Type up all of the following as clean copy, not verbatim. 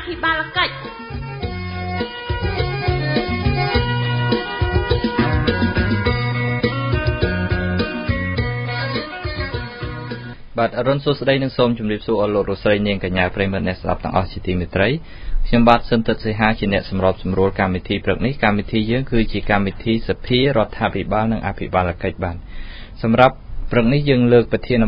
ភិបាលកិច្ចបាទអរុនសួស្តីនិងសូមជម្រាបសួរអស់លោករស្រីនាងកញ្ញាប្រិយមិត្តអ្នកស្ដាប់ទាំងអស់ជាទីមេត្រីខ្ញុំបាទសឹមទឹកសីហាជាអ្នកសម្របសម្រួលកម្មវិធីព្រឹកនេះកម្មវិធីយើងគឺជាកម្មវិធីសភារដ្ឋាភិបាលនិងអភិបាលកិច្ចបាទសម្រាប់ព្រឹកនេះយើងលើកប្រធាន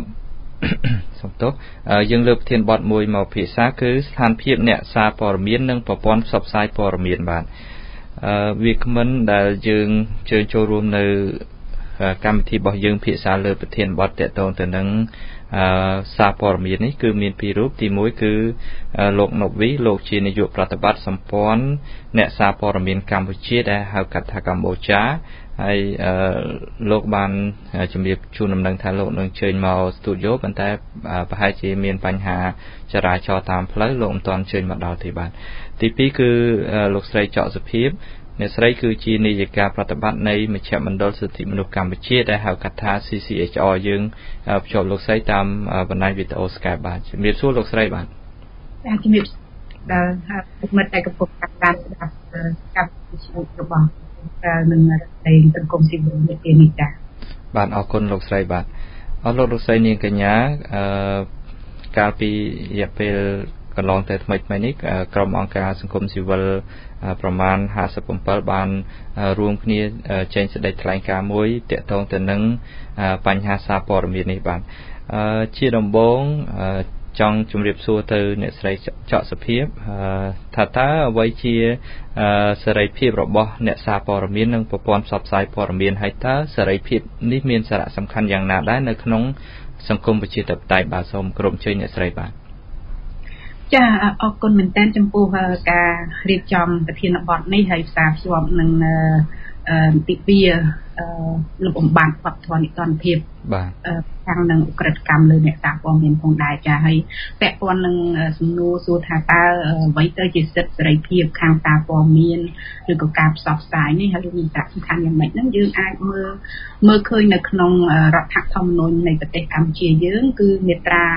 បទមួយមកពិភាក្សាគឺស្ថានភាពអ្នកសារព័ត៌មាននិងប្រព័ន្ធផ្សព្វផ្សាយព័ត៌មានបាទវាគ្មិនដែលយើងជើញចូលរួមនៅកម្មវិធីរបស់យើងពិភាក្សាលើប្រធានបទតកតងទៅនឹងសារព័ត៌មាននេះគឺមានពីររូបទី1គឺលោកណូវីលោកជានាយកប្រតិបត្តិសម្ព័ន្ធអ្នកសារព័ត៌មានកម្ពុជាដែលហៅកាត់ថាកម្ពុជាហើយលោកបានជំរាបជូនដំណឹងថាលោកនឹងអញ្ជើញមកស្ទូឌីយោប៉ុន្តែប្រហែលជាមានបញ្ហាចរាចរណ៍តាមផ្លូវលោកមិនទាន់អញ្ជើញមកដល់ទេបាទទី2គឺលោកស្រីចောက်សុភាពអ្នកស្រីគឺជានាយិកាប្រតិបត្តិនៃមជ្ឈមណ្ឌលសិទ្ធិមនុស្សកម្ពុជាដែលហៅកាត់ថា CCHR យើងភ្ជាប់លោកស្រីតាមបណ្ដាញវីដេអូ Skype បាទជំរាបសួរលោកស្រីបាទជំរាបដល់មិត្តតែកំពុងតាមដានកម្មវិធីរបស់នឹងរដ្ឋាភិបាលសង្គមស៊ីវិលនេះនេះចា៎បាទអរគុណលោកស្រីបាទអរលោកស្រីនាងកញ្ញាកាលពីរយៈពេលកន្លងទៅថ្មីនេះក្រុមអង្គការសង្គមស៊ីវិលប្រមាណ57បានរួមគ្នាចេញសេចក្តីថ្លែងការណ៍មួយទាក់ទងទៅនឹងបញ្ហាសារព័ត៌មាននេះបាទជាដំបូងចង់ជម្រាបសួរទៅអ្នកស្រីចောက်សុភាពថាតើអ្វីជាសេរីភាពរបស់អ្នកសារព័ត៌មាននិងប្រព័ន្ធផ្សព្វផ្សាយព័ត៌មានហើយតើសេរីភាពនេះមានសារៈសំខាន់យ៉ាងណាដែរនៅក្នុងសង្គមប្រជាធិបតេយ្យបាទសូមគោរពអញ្ជើញអ្នកស្រីបាទចាអរគុណមែនទែនចំពោះការរៀបចំប្រធានបទនេះហើយផ្សារភ្ជាប់នឹងទី2លុបបំបាត់វប្បធម៌និទានភាពបាទខាងនឹងអក្រិតកម្មលើអ្នកសារព័ត៌មានផងដែរចាហើយពាក់ព័ន្ធនឹងសំណួរសួរថាតើអ្វីទៅជាសិទ្ធិសេរីភាពខាងសារព័ត៌មានឬក៏ការផ្សព្វផ្សាយនេះហើយមានសារៈសំខាន់យ៉ាងម៉េចហ្នឹងយើងអាចមើលឃើញនៅក្នុងរដ្ឋធម្មនុញ្ញនៃប្រទេសកម្ពុជាយើងគឺមាត្រា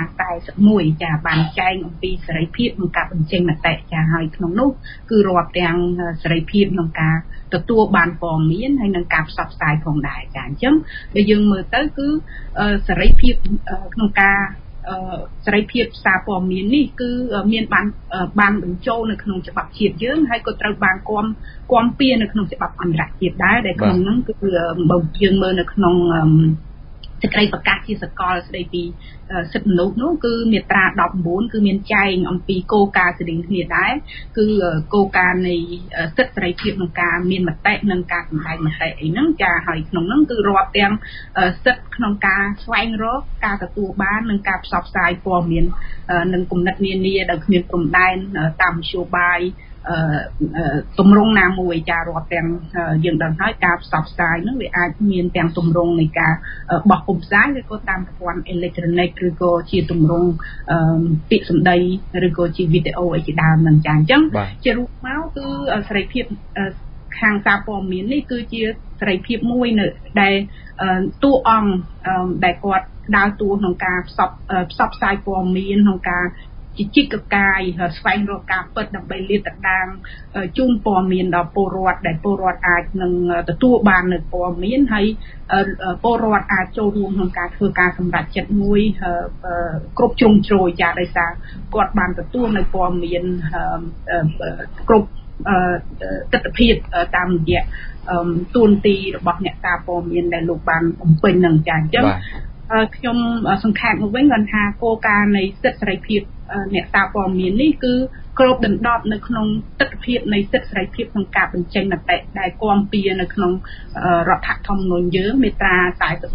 41ចាបានចែងអំពីសេរីភាពក្នុងការបញ្ចេញមតិចាហើយក្នុងនោះគឺរាប់ទាំងសេរីភាពក្នុងការទទួលបានព័ត៌មានហើយនិងការផ្សព្វផ្សាយផងដែរចាអញ្ចឹងបើយើងមើលទៅគឺសេរីភាពក្នុងការសេរីភាពសារព័ត៌មាននេះគឺមានបានបញ្ចូលនៅក្នុងច្បាប់ជាតិយើងហើយក៏ត្រូវបានគាំពៀនៅក្នុងច្បាប់អន្តរជាតិដែរដែលក្នុងហ្នឹងគឺបើយើងមើលនៅក្នុងសេចក្តីប្រកាសជាសកលស្តីពីសិទ្ធិមនុស្សនោះគឺមាត្រា19គឺមានចែងអំពីគោលការណ៍ស្តីគ្នាដែរគឺគោលការណ៍នៃសិទ្ធិសេរីភាពក្នុងការមានមតិនិងការសម្ដែងមតិអីហ្នឹងចាហើយក្នុងហ្នឹងគឺរាប់ទាំងសិទ្ធិក្នុងការស្វែងរកការទទួលបាននិងការផ្សព្វផ្សាយព័ត៌មាននិងគំនិតនានាដោយគ្មានព្រំដែនតាមមធ្យោបាយទម្រង់ណាមួយចារាប់ទាំងយើងដឹងហើយការផ្សព្វផ្សាយនោះវាអាចមានទាំងទម្រង់នៃការបោះពុម្ពផ្សាយឬក៏តាមប្រព័ន្ធអេឡិចត្រូនិកឬក៏ជាទម្រង់ពាក្យសម្ដីឬក៏ជាវីដេអូអីជាដើមហ្នឹងចាអញ្ចឹងជារូបមកគឺសេរីភាពខាងសារព័ត៌មាននេះគឺជាសេរីភាពមួយនៅដែលតួអង្គដែលគាត់ដើរតួក្នុងការផ្សព្វផ្សាយព័ត៌មានក្នុងការជាជីកកាយស្វែងរកការពិតដើម្បីលាតត្រដាងជូនព័ត៌មានដល់ពលរដ្ឋដែលពលរដ្ឋអាចនឹងទទួលបាននៅព័ត៌មានហើយពលរដ្ឋអាចចូលរួមក្នុងការធ្វើការសម្រេចចិត្តមួយគ្រប់ជ្រុងជ្រោយចាដោយសារគាត់បានទទួលនៅព័ត៌មានគ្រប់ទស្សនវិជ្ជាតាមរយៈទូនទីរបស់អ្នកសារព័ត៌មានដែលលោកបានបំពេញនឹងចាអញ្ចឹងខ្ញុំសង្ខេបមកវិញគាត់ថាគោលការណ៍នៃសិទ្ធិសេរីភាពអ្នកសារព័ត៌មាននេះគឺគ្របដណ្ដប់នៅក្នុងទស្សនវិជ្ជានៃសិទ្ធិសេរីភាពក្នុងការបញ្ចេញមតិដែលគាំពៀនៅក្នុងរដ្ឋធម្មនុញ្ញយើងមាត្រា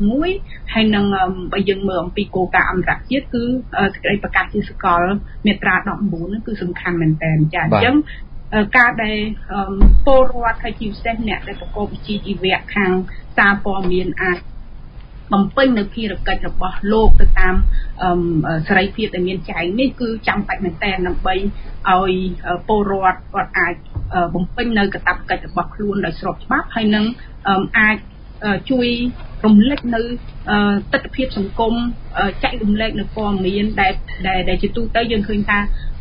41ហើយនឹងបើយើងមើលអំពីគោលការណ៍អន្តរជាតិគឺសេចក្តីប្រកាសជាសកលមាត្រា19នោះគឺសំខាន់មែនទែនចាអញ្ចឹងការដែលពលរដ្ឋហើយជាពិសេសអ្នកដែលប្រកបវិជ្ជាជីវៈខាងសារព័ត៌មានអាចបំពេញនៅភារកិច្ចរបស់លោកទៅតាមសេរីភាពដែលមានចែងនេះគឺចាំបាច់មែនទែនដើម្បីឲ្យពលរដ្ឋគាត់អាចបំពេញនៅកាតព្វកិច្ចរបស់ខ្លួនដោយស្របច្បាប់ហើយនឹងអាចជួយរំលឹកនៅទស្សនវិជ្ជាសង្គមចែករំលែកនៅព័ត៌មានដែលជាទូទៅយើងឃើញថា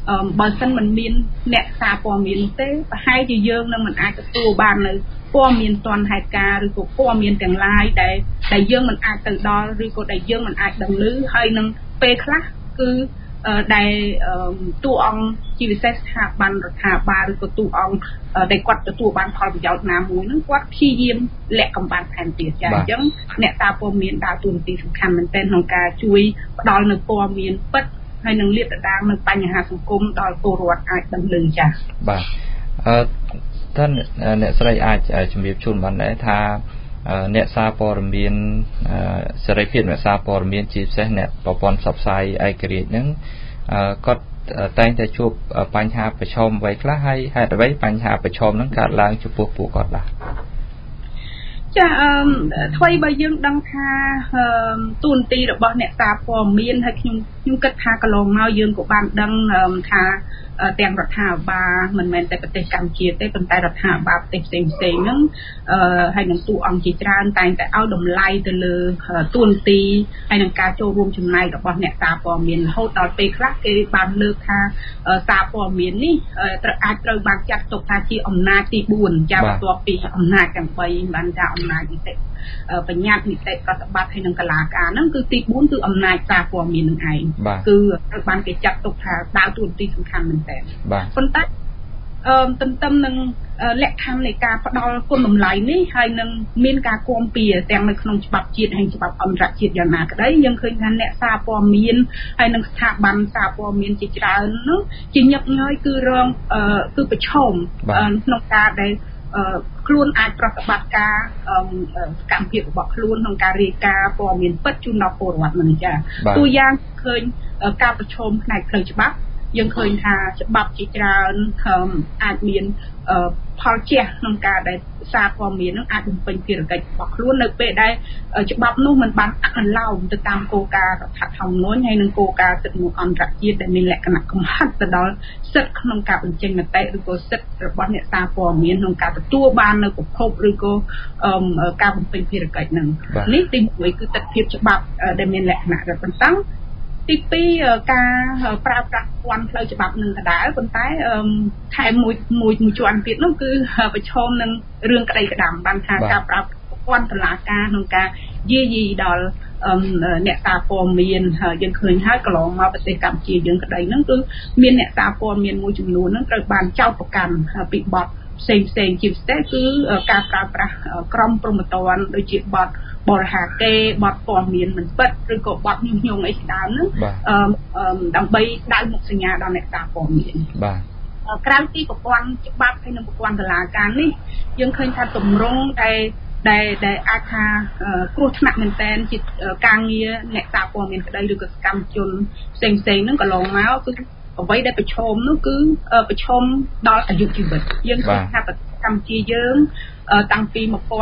បើសិនមិនមានអ្នកសារព័ត៌មានទេប្រហែលជាយើងនឹងមិនអាចទទួលបាននៅព័ត៌មានទាន់ហេតុការណ៍ឬក៏ព័ត៌មានទាំងឡាយដែលយើងមិនអាចទៅដល់ឬក៏ដែលយើងមិនអាចដឹងឮហើយនឹងពេលខ្លះគឺដែលតួអង្គជាពិសេសស្ថាប័នរដ្ឋាភិបាលឬក៏តួអង្គដែលគាត់ទទួលបានផលប្រយោជន៍ណាមួយហ្នឹងគាត់ព្យាយាមលាក់កំបាំងថែមទៀតចាអញ្ចឹងអ្នកសារព័ត៌មានដើរតួនាទីសំខាន់មែនទែនក្នុងការជួយផ្ដល់នូវព័ត៌មានពិតហើយនឹងលាតត្រដាងនៅបញ្ហាសង្គមដល់ពលរដ្ឋអាចដឹងឮចាបាទតើអ្នកស្រីអាចជំរាបជូនបានដែរថាអ្នកសារព័ត៌មានសេរីភាពអ្នកសារព័ត៌មានជាពិសេសអ្នកប្រព័ន្ធផ្សព្វផ្សាយឯករាជ្យហ្នឹងគាត់តែងតែជួបបញ្ហាប្រឈមអ្វីខ្លះហើយហេតុអ្វីបញ្ហាប្រឈមហ្នឹងកើតឡើងចំពោះពួកគាត់ដែរចាថ្មីបើយើងដឹងថាទូនទីរបស់អ្នកសារព័ត៌មានហើយខ្ញុំគិតថាកន្លងមកយើងក៏បានដឹងថាទាំងរដ្ឋាភិបាលមិនមែនតែប្រទេសកម្ពុជាទេប៉ុន្តែរដ្ឋាភិបាលប្រទេសផ្សេងហ្នឹងហើយនឹងតួអង្គជាច្រើនតែងតែឲ្យតម្លៃទៅលើទូនទីហើយនឹងការចូលរួមចំណែករបស់អ្នកសារព័ត៌មានរហូតដល់ពេលខ្លះគេបានលើកថាសារព័ត៌មាននេះត្រូវបានចាត់ទុកថាជាអំណាចទី4ចាបន្ទាប់ពីអំណាចទាំង3បានថាអំណាចនីតិបញ្ញត្តិនីតិប្រតិបត្តិហើយនឹងកលាការហ្នឹងគឺទី4គឺអំណាចសារព័ត៌មាននឹងឯងគឺត្រូវបានគេចាត់ទុកថាដើរតួនាទីសំខាន់មែនទែនប៉ុន្តែទន្ទឹមនឹងលក្ខខណ្ឌនៃការផ្ដល់គុណតម្លៃនេះហើយនឹងមានការគាំពៀទាំងនៅក្នុងច្បាប់ជាតិហើយច្បាប់អន្តរជាតិយ៉ាងណាក្តីយើងឃើញថាអ្នកសារព័ត៌មានហើយនឹងស្ថាប័នសារព័ត៌មានជាច្រើននោះជាញឹកញយគឺប្រឈមក្នុងការដែលខ្លួនអាចប្រតិបត្តិការសកម្មភាពរបស់ខ្លួនក្នុងការរាយការណ៍ព័ត៌មានពិតជូនដល់ពលរដ្ឋនឹងចាតួយ៉ាងឃើញការប្រឈមផ្នែកផ្លូវច្បាប់យើងឃើញថាច្បាប់ជាច្រើនអាចមានផលជះក្នុងការដែលសារព័ត៌មាននឹងអាចបំពេញភារកិច្ចរបស់ខ្លួននៅពេលដែលច្បាប់នោះមិនបានអនុលោមទៅតាមគោលការណ៍រដ្ឋធម្មនុញ្ញហើយនិងគោលការណ៍សិទ្ធិមនុស្សអន្តរជាតិដែលមានលក្ខណៈកំហិតទៅដល់សិទ្ធិក្នុងការបញ្ចេញមតិឬក៏សិទ្ធិរបស់អ្នកសារព័ត៌មានក្នុងការទទួលបាននៅប្រភពឬក៏ការបំពេញភារកិច្ចនឹងនេះទី1គឺទស្សនវិជ្ជាច្បាប់ដែលមានលក្ខណៈរឹតបន្តឹងទី2ការប្រើប្រាស់ពន្ធផ្លូវច្បាប់នឹងដដែលប៉ុន្តែថែមមួយជាន់ទៀតនោះគឺប្រឈមនឹងរឿងក្តីក្តាំបានថាការប្រើពន្ធតុលាការក្នុងការយាយីដល់អ្នកសារព័ត៌មានយើងឃើញហើយកន្លងមកប្រទេសកម្ពុជាយើងក្តីហ្នឹងគឺមានអ្នកសារព័ត៌មានមួយចំនួនហ្នឹងត្រូវបានចោទប្រកាន់ពីបទផ្សេងជាពិសេសគឺការប្រើប្រាស់ក្រមព្រហ្មទណ្ឌដូចជាបទបរិហាកេបទព័ត៌មានមិនពិតឬក៏បទញុះញង់អីជាដើមហ្នឹងដើម្បីដៅមុខសញ្ញាដល់អ្នកសារព័ត៌មានបាទក្រៅពីប្រព័ន្ធច្បាប់ហើយនិងប្រព័ន្ធតុលាការនេះយើងឃើញថាទម្រង់ដែលអាចថាគ្រោះថ្នាក់មែនទែនជាការងារអ្នកសារព័ត៌មានក្តីឬក៏សកម្មជនផ្សេងហ្នឹងកន្លងមកគឺអ្វីដែលប្រឈមនោះគឺប្រឈមដល់អាយុជីវិតយើងឃើញថាប្រទេសកម្ពុជាយើងតាំងពី1994មក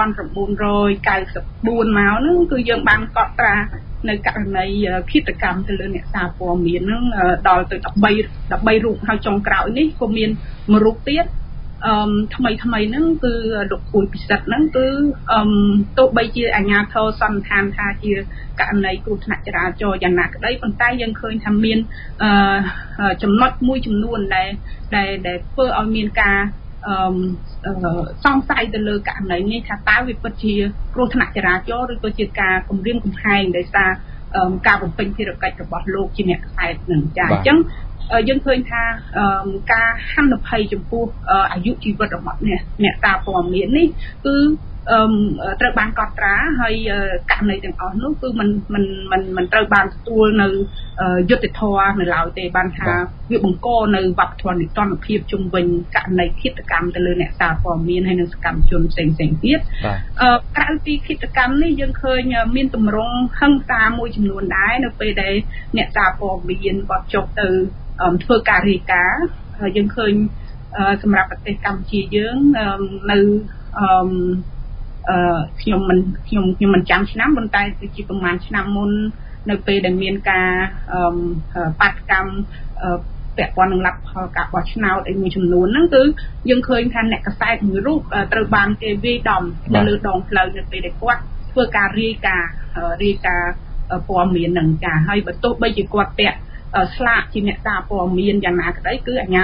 ហ្នឹងគឺយើងបានកត់ត្រានៅករណីឃាតកម្មទៅលើអ្នកសារព័ត៌មានហ្នឹងដល់ទៅ13រូបហើយចុងក្រោយនេះក៏មានមួយរូបទៀតថ្មីហ្នឹងគឺលោកពូពិសិដ្ឋហ្នឹងគឺទោះបីជាអាជ្ញាធរសន្និដ្ឋានថាជាករណីគ្រោះថ្នាក់ចរាចរណ៍យ៉ាងណាក្តីប៉ុន្តែយើងឃើញថាមានចំណុចមួយចំនួនដែលធ្វើឲ្យមានការសង្ស័យទៅលើករណីនេះថាតើវាពិតជាគ្រោះថ្នាក់ចរាចរណ៍ឬក៏ជាការគំរាមកំហែងដោយសារការបំពេញភារកិច្ចរបស់លោកជាអ្នកខ្សែនឹងចាអញ្ចឹងយើងឃើញថាការហានិភ័យចំពោះអាយុជីវិតរបស់អ្នកសារព័ត៌មាននេះគឺត្រូវបានកត់ត្រាហើយករណីទាំងអស់នោះគឺมันត្រូវបានទទួលនៅយុត្តិធម៌នៅឡើយទេបានថាវាបង្កនៅវប្បធម៌នីតិរដ្ឋភាពជុំវិញករណីឃាតកម្មទៅលើអ្នកសារព័ត៌មានហើយនិងសកម្មជនផ្សេងទៀតក្រៅពីឃាតកម្មនេះយើងឃើញមានទម្រង់ហិង្សាមួយចំនួនដែរនៅពេលដែលអ្នកសារព័ត៌មានគាត់ចុះទៅធ្វើការរាយការណ៍យើងឃើញសម្រាប់ប្រទេសកម្ពុជាយើងនៅខ្ញុំមិនចាំឆ្នាំប៉ុន្តែគឺជាប្រហែលឆ្នាំមុននៅពេលដែលមានការបាតកម្មពាក់ព័ន្ធនឹងលទ្ធផលការបោះឆ្នោតអីមួយចំនួនហ្នឹងគឺយើងឃើញថាអ្នកកសែតមួយរូបត្រូវបានគេវាយដំនៅលើដងផ្លូវនៅពេលដែលគាត់ធ្វើការរាយការណ៍ព័ត៌មាននឹងចាហើយបើទោះបីជាគាត់ពាក់ស្លាកជាអ្នកសារព័ត៌មានយ៉ាងណាក្តីគឺអាជ្ញា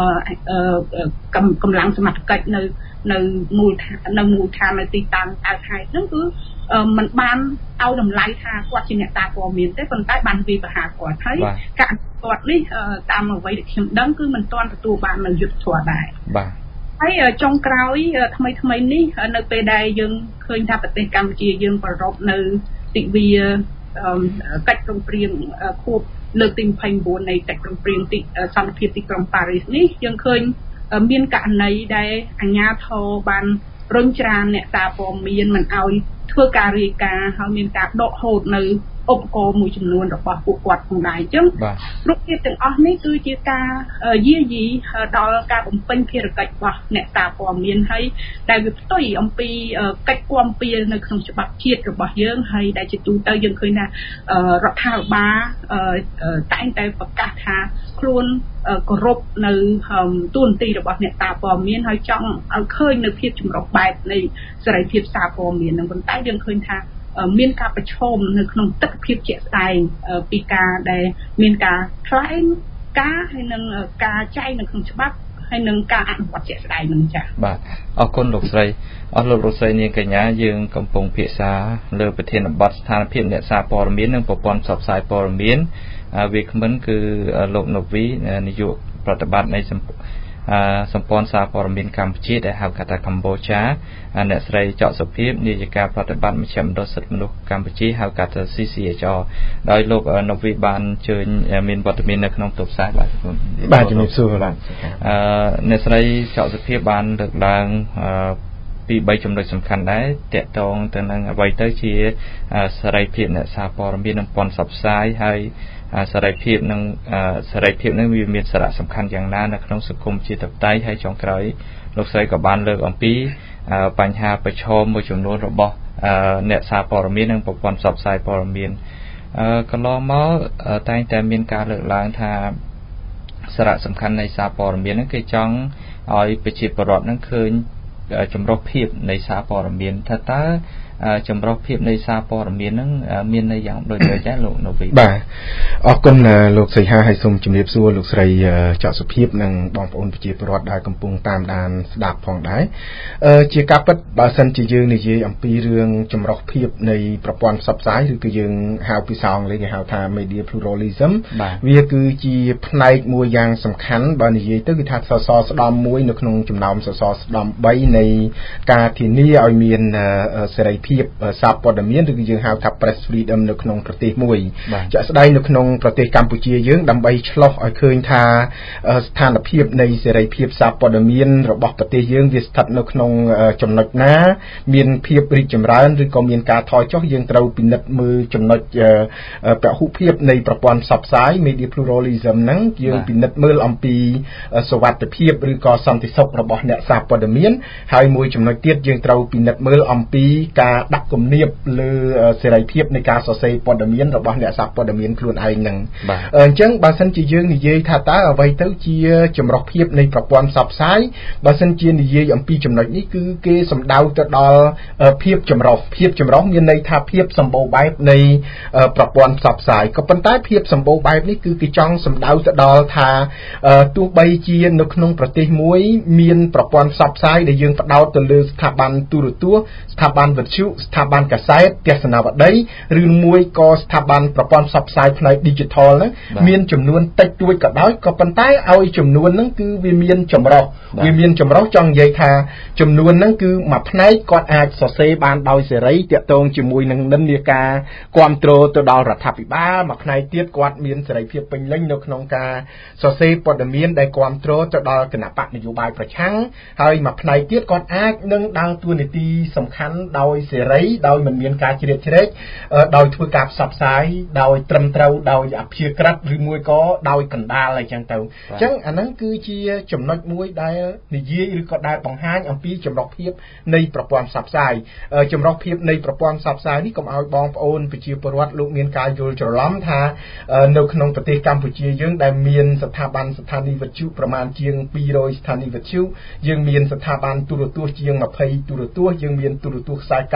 កម្លាំងសមត្ថកិច្ចនៅមូលដ្ឋាននៅទីតាំងអើខេត្តហ្នឹងគឺมันបានឲ្យតម្លៃថាគាត់ជាអ្នកសារព័ត៌មានទេប៉ុន្តែបានវាយប្រហារគាត់ហើយការគាត់នេះតាមអ្វីដែលខ្ញុំដឹងគឺមិនទាន់ទទួលបាននៅយុត្តិធម៌ដែរបាទហើយចុងក្រោយថ្មីនេះនៅពេលដែលយើងឃើញថាប្រទេសកម្ពុជាយើងប្រារព្ធនៅទិវាកិច្ចព្រមព្រៀងខួបលើកទី29នៃកិច្ចព្រមព្រៀងសន្តិភាពទីក្រុងប៉ារីសនេះយើងឃើញមានករណីដែលអាជ្ញាធរបានរុញច្រានអ្នកសារព័ត៌មានមិនឲ្យធ្វើការរាយការណ៍ហើយមានការដកហូតនៅឧបករណ៍មួយចំនួនរបស់ពួកគាត់ផងដែរអញ្ចឹងរូបភាពទាំងអស់នេះគឺជាការយាយីដល់ការបំពេញភារកិច្ចរបស់អ្នកសារព័ត៌មានហើយដែលវាផ្ទុយអំពីកិច្ចគាំពៀនៅក្នុងច្បាប់ជាតិរបស់យើងហើយដែលជាទូទៅយើងឃើញថារដ្ឋាភិបាលតែងតែប្រកាសថាខ្លួនគោរពនៅទូនាទីរបស់អ្នកសារព័ត៌មានហើយចង់ឲ្យឃើញនៅភាពចម្រុះបែបនៃសេរីភាពសារព័ត៌មាននឹងប៉ុន្តែយើងឃើញថាមានការប្រឈមនៅក្នុងទស្សនវិជ្ជាជាក់ស្ដែងពីការដែលមានការថ្លែងការហើយនឹងការចែងនៅក្នុងច្បាប់ហើយនឹងការអនុវត្តជាក់ស្ដែងនឹងចា៎បាទអរគុណលោកស្រីអរលោកស្រីនាងកញ្ញាយើងកំពុងពិភាក្សាលើប្រធានបទស្ថានភាពអ្នកសារព័ត៌មាននិងប្រព័ន្ធផ្សព្វផ្សាយព័ត៌មានវាគ្មិនគឺលោកណូវីនាយកប្រតិបត្តិនៃសម្ព័ន្ធសារព័ត៌មានកម្ពុជាដែលហៅកាត់ថាកម្ពុជាអ្នកស្រីចောက်សុភាពនាយិកាប្រតិបត្តិមជ្ឈមណ្ឌលសិទ្ធិមនុស្សកម្ពុជាហៅកាត់ថា CCHR ដោយលោកណូវីបានអញ្ជើញមានវត្តមាននៅក្នុងទូរស័ព្ទបាទជំរាបសួរបាទអ្នកស្រីចောက်សុភាពបានលើកឡើងពី3ចំណុចសំខាន់ដែរតាក់ទងទៅនឹងអ្វីទៅជាសេរីភាពអ្នកសារព័ត៌មាននិងព័ន្ធផ្សព្វផ្សាយហើយសេរីភាពនឹងវាមានសារៈសំខាន់យ៉ាងណានៅក្នុងសង្គមជាតិបតៃហើយចុងក្រោយលោកស្រីក៏បានលើកអំពីបញ្ហាប្រឈមមួយចំនួនរបស់អ្នកសារព័ត៌មាននិងប្រព័ន្ធផ្សព្វផ្សាយព័ត៌មានកន្លងមកតែងតែមានការលើកឡើងថាសារៈសំខាន់នៃសារព័ត៌មានហ្នឹងគេចង់ឲ្យប្រជាពលរដ្ឋហ្នឹងឃើញចម្រុះភាពនៃសារព័ត៌មានថាតើចម្រុះភាពនៃសារព័ត៌មានហ្នឹងមានន័យយ៉ាងដូចទៅចាលោកនៅវិញបាទអរគុណលោកស្រីហាហើយសូមជម្រាបសួរលោកស្រីចောက်សុភាពនិងបងប្អូនប្រជាពលរដ្ឋដែលកំពុងតាមដានស្ដាប់ផងដែរជាការពិតបើសិនជាយើងនិយាយអំពីរឿងចម្រុះភាពនៃប្រព័ន្ធផ្សព្វផ្សាយឬក៏យើងហៅភាសាអង់គ្លេសគេហៅថា media pluralism វាគឺជាផ្នែកមួយយ៉ាងសំខាន់បើនិយាយទៅគឺថាសសរស្តម្ភមួយនៅក្នុងចំណោមសសរស្តម្ភ3នៃការធានាឲ្យមានសេរីភាពសារព័ត៌មានឬក៏យើងហៅថា press freedom នៅក្នុងប្រទេសមួយជាក់ស្ដែងនៅក្នុងប្រទេសកម្ពុជាយើងដើម្បីឆ្លោះឲ្យឃើញថាស្ថានភាពនៃសេរីភាពសារព័ត៌មានរបស់ប្រទេសយើងវាស្ថិតនៅក្នុងចំណុចណាមានភាពរីកចម្រើនឬក៏មានការថយចុះយើងត្រូវពិនិត្យមើលចំណុចពហុភាពនៃប្រព័ន្ធផ្សព្វផ្សាយ media pluralism ហ្នឹងយើងពិនិត្យមើលអំពីសុវត្ថិភាពឬក៏សន្តិសុខរបស់អ្នកសារព័ត៌មានហើយមួយចំណុចទៀតយើងត្រូវពិនិត្យមើលអំពីការដាក់គំនាបលើសេរីភាពនៃការសរសេរព័ត៌មានរបស់អ្នកសារព័ត៌មានខ្លួនឯងហ្នឹងអញ្ចឹងបើសិនជាយើងនិយាយថាតើអ្វីទៅជាចម្រុះភាពនៃប្រព័ន្ធផ្សព្វផ្សាយបើសិនជានិយាយអំពីចំណុចនេះគឺគេសំដៅទៅដល់ភាពចម្រុះមានន័យថាភាពសម្បូរបែបនៃប្រព័ន្ធផ្សព្វផ្សាយក៏ប៉ុន្តែភាពសម្បូរបែបនេះគឺគេចង់សំដៅទៅដល់ថាទោះបីជានៅក្នុងប្រទេសមួយមានប្រព័ន្ធផ្សព្វផ្សាយដែលយើងផ្ដោតទៅលើស្ថាប័នទូរទស្សន៍ស្ថាប័នវិទ្យុស្ថាប័នកាសែតទស្សនាវដ្តីឬមួយក៏ស្ថាប័នប្រព័ន្ធផ្សព្វផ្សាយផ្នែក digital ហ្នឹងមានចំនួនតិចតួចក៏ដោយក៏ប៉ុន្តែឲ្យចំនួនហ្នឹងគឺវាមានចម្រុះចង់និយាយថាចំនួនហ្នឹងគឺមួយផ្នែកគាត់អាចសរសេរបានដោយសេរីតាក់ទងជាមួយនឹងនិន្នាការគ្រប់គ្រងទៅដល់រដ្ឋាភិបាលមួយផ្នែកទៀតគាត់មានសេរីភាពពេញលេញនៅក្នុងការសរសេរព័ត៌មានដែលគ្រប់គ្រងទៅដល់គណៈបកនយោបាយប្រឆាំងហើយមួយផ្នែកទៀតគាត់អាចនឹងដើរតួនាទីសំខាន់ដោយសេរីដោយមិនមានការជ្រៀតជ្រែកដោយធ្វើការផ្សព្វផ្សាយដោយត្រឹមត្រូវដោយអព្យាក្រឹតឬមួយក៏ដោយកណ្ដាលអីចឹងទៅអញ្ចឹងអាហ្នឹងគឺជាចំណុចមួយដែលនិយាយឬក៏ដែលបង្ហាញអំពីចម្រុះភាពនៃប្រព័ន្ធផ្សព្វផ្សាយចម្រុះភាពនៃប្រព័ន្ធផ្សព្វផ្សាយនេះកុំឲ្យបងប្អូនប្រជាពលរដ្ឋលោកមានការយល់ច្រឡំថានៅក្នុងប្រទេសកម្ពុជាយើងដែលមានស្ថាប័នស្ថានីយវិទ្យុប្រមាណជាង200ស្ថានីយវិទ្យុយើងមានស្ថាប័នទូរទស្សន៍ជាង20ទូរទស្សន៍យើងមានទូរទស្សន៍ខ្សែកា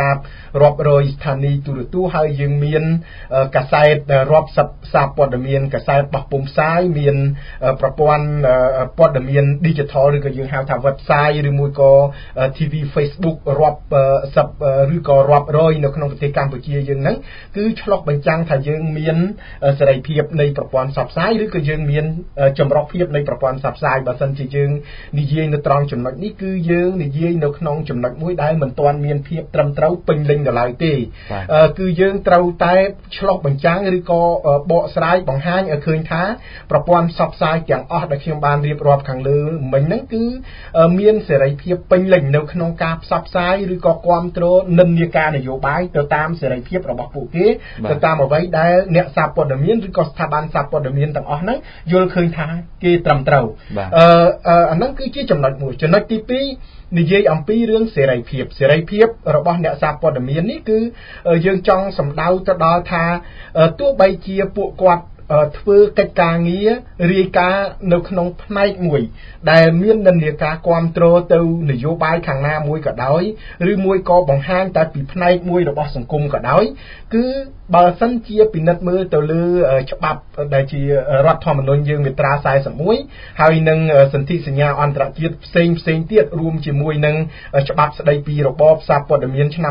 បរាប់រយស្ថានីយ៍ទូរទស្សន៍ហើយយើងមានកាសែតរាប់សិបសារព័ត៌មានកាសែតបោះពុម្ពផ្សាយមានប្រព័ន្ធព័ត៌មាន digital ឬក៏យើងហៅថា website ឬមួយក៏ TV Facebook រាប់សិបឬក៏រាប់រយនៅក្នុងប្រទេសកម្ពុជាយើងហ្នឹងគឺឆ្លុះបញ្ចាំងថាយើងមានសេរីភាពនៃប្រព័ន្ធផ្សព្វផ្សាយឬក៏យើងមានចម្រុះភាពនៃប្រព័ន្ធផ្សព្វផ្សាយបើសិនជាយើងនិយាយនៅត្រង់ចំណុចនេះគឺយើងនិយាយនៅក្នុងចំណុចមួយដែលមិនទាន់មានភាពត្រឹមត្រូវពេញលេញដល់ឡើយទេគឺយើងត្រូវតែឆ្លុះបញ្ចាំងឬក៏បកស្រាយបង្ហាញឲ្យឃើញថាប្រព័ន្ធផ្សព្វផ្សាយទាំងអស់ដែលខ្ញុំបានរៀបរាប់ខាងលើមិញហ្នឹងគឺមានសេរីភាពពេញលេញនៅក្នុងការផ្សព្វផ្សាយឬក៏គ្រប់គ្រងនិន្នាការនយោបាយទៅតាមសេរីភាពរបស់ពួកគេទៅតាមអ្វីដែលអ្នកសារព័ត៌មានឬក៏ស្ថាប័នសារព័ត៌មានទាំងអស់ហ្នឹងយល់ឃើញថាគេត្រឹមត្រូវអាហ្នឹងគឺជាចំណុចមួយចំណុចទី2និយាយអំពីរឿងសេរីភាពរបស់អ្នកសារព័ត៌មាននេះគឺយើងចង់សម្ដៅទៅដល់ថាទោះបីជាពួកគាត់ធ្វើកិច្ចការងាររាយការណ៍នៅក្នុងផ្នែកមួយដែលមាននិន្នាការគ្រប់គ្រងទៅនយោបាយខាងណាមួយក៏ដោយឬមួយក៏បង្ហាញតែពីផ្នែកមួយរបស់សង្គមក៏ដោយគឺបើសិនជាពិនិត្យមើលទៅលើច្បាប់ដែលជារដ្ឋធម្មនុញ្ញយើងមាត្រា41ហើយនឹងសន្ធិសញ្ញាអន្តរជាតិផ្សេងទៀតរួមជាមួយនឹងច្បាប់ស្តីពីរបបសារព័ត៌មានឆ្នាំ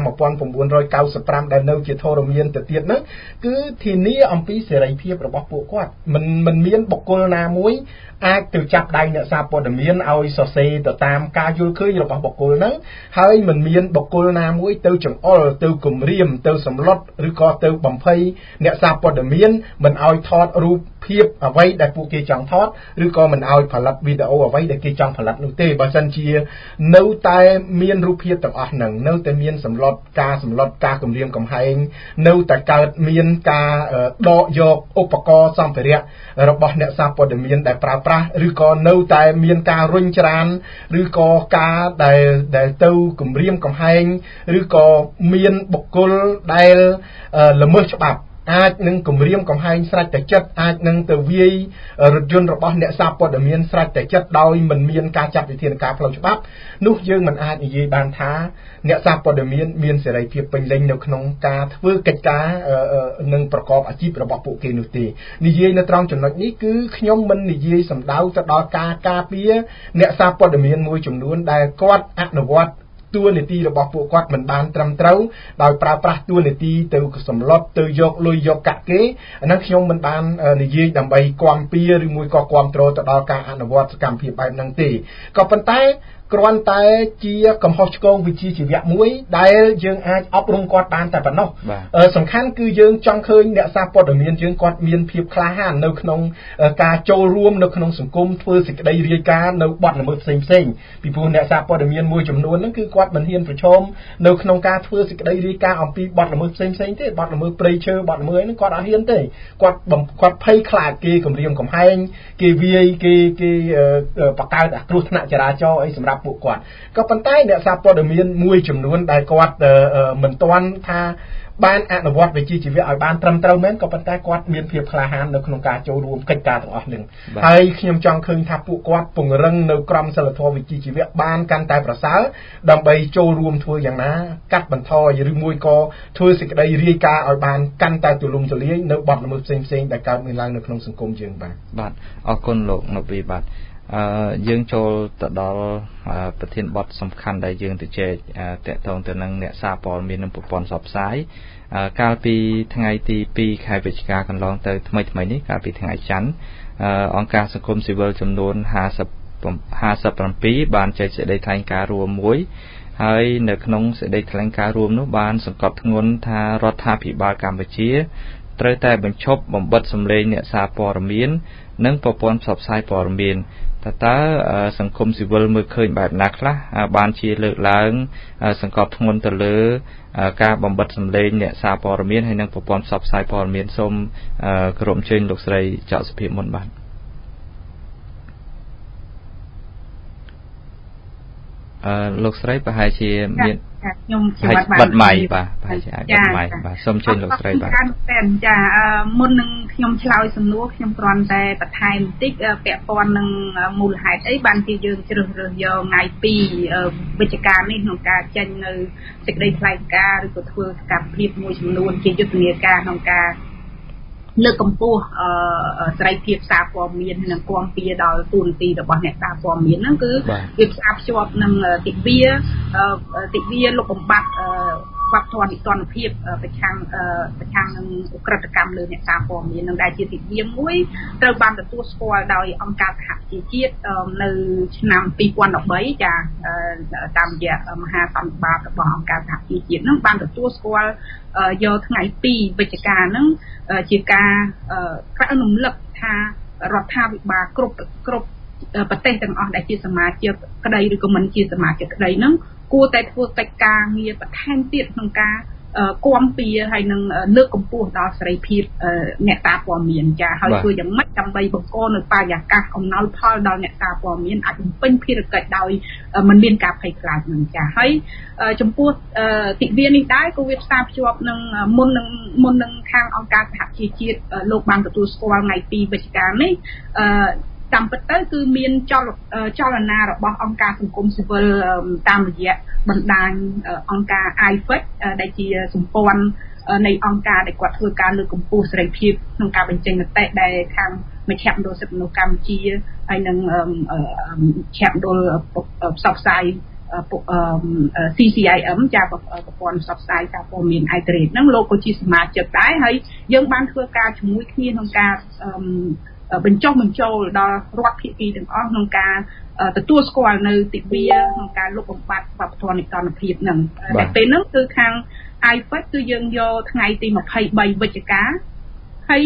1995ដែលនៅជាធរមានទៅទៀតហ្នឹងគឺធានាអំពីសេរីភាពរបស់ពួកគាត់មិនមានបុគ្គលណាមួយអាចទៅចាប់ដៃអ្នកសារព័ត៌មានឲ្យសរសេរទៅតាមការយល់ឃើញរបស់បុគ្គលហ្នឹងហើយមិនមានបុគ្គលណាមួយទៅចង្អុលទៅគំរាមទៅសម្លុតឬក៏ទៅបំភ័យអ្នកសារព័ត៌មានមិនឲ្យថតរូបភាពអ្វីដែលពួកគេចង់ថតឬក៏មិនឲ្យផលិតវីដេអូអ្វីដែលគេចង់ផលិតនោះទេបើមិនជានៅតែមានរូបភាពទាំងអស់ហ្នឹងនៅតែមានសម្លុតការគំរាមកំហែងនៅតែកើតមានការដកយកឧបករណ៍សម្ភារៈរបស់អ្នកសារព័ត៌មានដែលប្រើប្រាស់ឬក៏នៅតែមានការរុញច្រានឬក៏ការដែលទៅគំរាមកំហែងឬក៏មានបុគ្គលដែលល្មើសច្បាប់អាចនឹងគំរាមកំហែងស្រេចតែចិត្តអាចនឹងទៅវាយរថយន្តរបស់អ្នកសារព័ត៌មានស្រេចតែចិត្តដោយមិនមានការចាត់វិធានការផ្លូវច្បាប់នោះយើងមិនអាចនិយាយបានថាអ្នកសារព័ត៌មានសេរីភាពពេញលេញនៅក្នុងការធ្វើកិច្ចការនិងប្រកបអាជីពរបស់ពួកគេនោះទេនិយាយនៅត្រង់ចំណុចនេះគឺខ្ញុំមិននិយាយសម្ដៅទៅដល់ការការពារអ្នកសារព័ត៌មានមួយចំនួនដែលគាត់អនុវត្តតួនាទីរបស់ពួកគាត់មិនបានត្រឹមត្រូវដោយប្រើប្រាស់តួនាទីទៅសម្លុតទៅយកលុយយកកាក់គេអាហ្នឹងខ្ញុំមិនបាននិយាយដើម្បីគាំពៀឬមួយក៏គាំទ្រទៅដល់ការអនុវត្តសកម្មភាពបែបហ្នឹងទេក៏ប៉ុន្តែគ្រាន់តែជាកំហុសឆ្គងវិជ្ជាជីវៈមួយដែលយើងអាចអប់រំគាត់បានតែប៉ុណ្ណោះសំខាន់គឺយើងចង់ឃើញអ្នកសារព័ត៌មានយើងគាត់មានភាពក្លាហាននៅក្នុងការចូលរួមនៅក្នុងសង្គមធ្វើសេចក្តីរាយការណ៍នៅបទល្មើសផ្សេងពីព្រោះអ្នកសារព័ត៌មានមួយចំនួនហ្នឹងគឺគាត់មិនហ៊ានប្រឈមនៅក្នុងការធ្វើសេចក្តីរាយការណ៍អំពីបទល្មើសផ្សេងទេបទល្មើសព្រៃឈើបទល្មើសហ្នឹងគាត់អត់ហ៊ានទេគាត់ភ័យខ្លាចគេគំរាមកំហែងគេវាយគេបង្កើតអាគ្រោះថ្នាក់ចរាចរណ៍អីសម្រាប់ពួកគាត់ក៏ប៉ុន្តែអ្នកសារព័ត៌មានមួយចំនួនដែលគាត់មិនទាន់ថាបានអនុវត្តវិជ្ជាជីវៈឲ្យបានត្រឹមត្រូវមែនក៏ប៉ុន្តែគាត់មានភាពក្លាហាននៅក្នុងការចូលរួមកិច្ចការទាំងអស់នេះហើយខ្ញុំចង់ឃើញថាពួកគាត់ពង្រឹងនៅក្រមសីលធម៌វិជ្ជាជីវៈបានកាន់តែប្រសើរដើម្បីចូលរួមធ្វើយ៉ាងណាកាត់បន្ថយឬមួយក៏ធ្វើសេចក្តីរាយការណ៍ឲ្យបានកាន់តែទូលំទូលាយនៅបទល្មើសផ្សេងដែលកើតមានឡើងនៅក្នុងសង្គមយើងបាទអរគុណលោកណូវីបាទយើងចូលទៅដល់ប្រធានបទសំខាន់ដែលយើងទៅជែកតាក់ទងទៅនឹងអ្នកសារព័ត៌មាននិងប្រព័ន្ធផ្សព្វផ្សាយកាលពីថ្ងៃទី2ខែវិច្ឆិកាកន្លងទៅថ្មីនេះកាលពីថ្ងៃច័ន្ទអង្គការសង្គមស៊ីវិលចំនួន57បានចែកសេចក្តីថ្លែងការណ៍រួមមួយហើយនៅក្នុងសេចក្តីថ្លែងការណ៍រួមនោះបានសង្កត់ធ្ងន់ថារដ្ឋាភិបាលកម្ពុជាត្រូវតែបញ្ឈប់បំបិទសម្លេងអ្នកសារព័ត៌មាននិងប្រព័ន្ធផ្សព្វផ្សាយព័ត៌មានតើសង្គមស៊ីវិលមើលឃើញបែបណាខ្លះបានជាលើកឡើងសង្កត់ធ្ងន់ទៅលើការបំបិទសម្លេងអ្នកសារព័ត៌មានហើយនិងប្រព័ន្ធផ្សព្វផ្សាយព័ត៌មានសូមគោរពអញ្ជើញលោកស្រីចៅសុភាពមុនបាទលោកស្រីប្រហែលជាមានខ្ញុំជាបាត់ម៉ៃបាទប្រហែលជាអាចបាត់ម៉ៃបាទសូមជើញលោកស្រីបាទចាមុននឹងខ្ញុំឆ្លើយសំណួរខ្ញុំគ្រាន់តែបន្ថែមបន្តិចពាក់ព័ន្ធនឹងមូលហេតុអីបានជាយើងជ្រើសរើសយកថ្ងៃ2វិច្ឆិកានេះក្នុងការចេញនៅសេចក្តីថ្លែងការណ៍ឬក៏ធ្វើសកម្មភាពមួយចំនួនជាយុទ្ធនាការក្នុងការលើកកម្ពស់សេរីភាពសារព័ត៌មាននិងគាំពារដល់ទូនទីរបស់អ្នកសារព័ត៌មានហ្នឹងគឺវាផ្សារភ្ជាប់នឹងទិវាលុបបំបាត់វប្បធម៌និទានភាពប្រឆាំងនឹងឧក្រិដ្ឋកម្មលើអ្នកសារព័ត៌មាននឹងដែលជាទិវាមួយត្រូវបានទទួលស្គាល់ដោយអង្គការសហប្រជាជាតិនៅឆ្នាំ2013ចាតាមរយៈមហាសន្និបាតរបស់អង្គការសហប្រជាជាតិនឹងបានទទួលស្គាល់យកថ្ងៃ2វិច្ឆិកាហ្នឹងជាការក្រើនរំលឹកថារដ្ឋាភិបាលគ្រប់ប្រទេសទាំងអស់ដែលជាសមាជិកក្តីឬក៏មិនជាសមាជិកក្តីហ្នឹងគួរតែធ្វើកិច្ចការងារបន្ថែមទៀតក្នុងការគាំពារហើយនឹងលើកកម្ពស់ដល់សេរីភាពអ្នកសារព័ត៌មានចាហើយធ្វើយ៉ាងម៉េចដើម្បីបង្កនៅបរិយាកាសអំណោយផលដល់អ្នកសារព័ត៌មានអាចបំពេញភារកិច្ចដោយមិនមានការភ័យខ្លាចនឹងចាហើយចំពោះទិវានេះដែរក៏វាផ្សារភ្ជាប់នឹងមុននឹងខាងអង្គការសហជីវជាតិលោកបានទទួលស្គាល់ថ្ងៃ2វិច្ឆិកានេះតាមពិតទៅគឺមានចលនារបស់អង្គការសង្គមស៊ីវិលតាមរយៈបណ្ដាញអង្គការ IFED ដែលជាសម្ព័ន្ធនៃអង្គការដែលគាត់ធ្វើការលើកកម្ពស់សេរីភាពក្នុងការបញ្ចេញមតិដែលខាងមជ្ឈមណ្ឌលសិទ្ធិមនុស្សកម្ពុជាហើយនិងមជ្ឈមណ្ឌលផ្សព្វផ្សាយCCIM ចាប្រព័ន្ធផ្សព្វផ្សាយសារព័ត៌មានឯករាជ្យហ្នឹងលោកក៏ជាសមាជិកដែរហើយយើងបានធ្វើការជាមួយគ្នាក្នុងការបញ្ចុះបញ្ចូលដល់រដ្ឋភាគីទាំងអស់ក្នុងការទទួលស្គាល់នៅទិវាក្នុងការលុបបំបាត់វប្បធម៌និទានភាពហ្នឹងតែពេលហ្នឹងគឺខាង IFED គឺយើងយកថ្ងៃទី23វិច្ឆិកាហើយ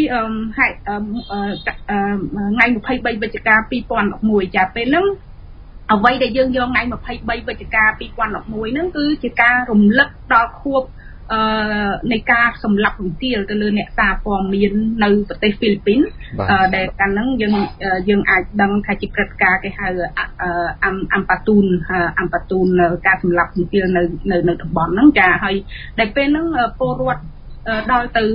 ថ្ងៃ23វិច្ឆិកា2011ចាពេលហ្នឹងអ្វីដែលយើងយកថ្ងៃ23វិច្ឆិកា2011ហ្នឹងគឺជាការរំលឹកដល់ខួបនៃការសម្លាប់រង្គាលទៅលើអ្នកសារព័ត៌មាននៅប្រទេសហ្វីលីពីនដែលកាលហ្នឹងយើងអាចដឹងថាជាព្រឹត្តិការណ៍គេហៅអាំប៉ាទូនការសម្លាប់រង្គាលនៅតំបន់ហ្នឹងចាហើយដែលពេលហ្នឹងពលរដ្ឋដល់ទៅ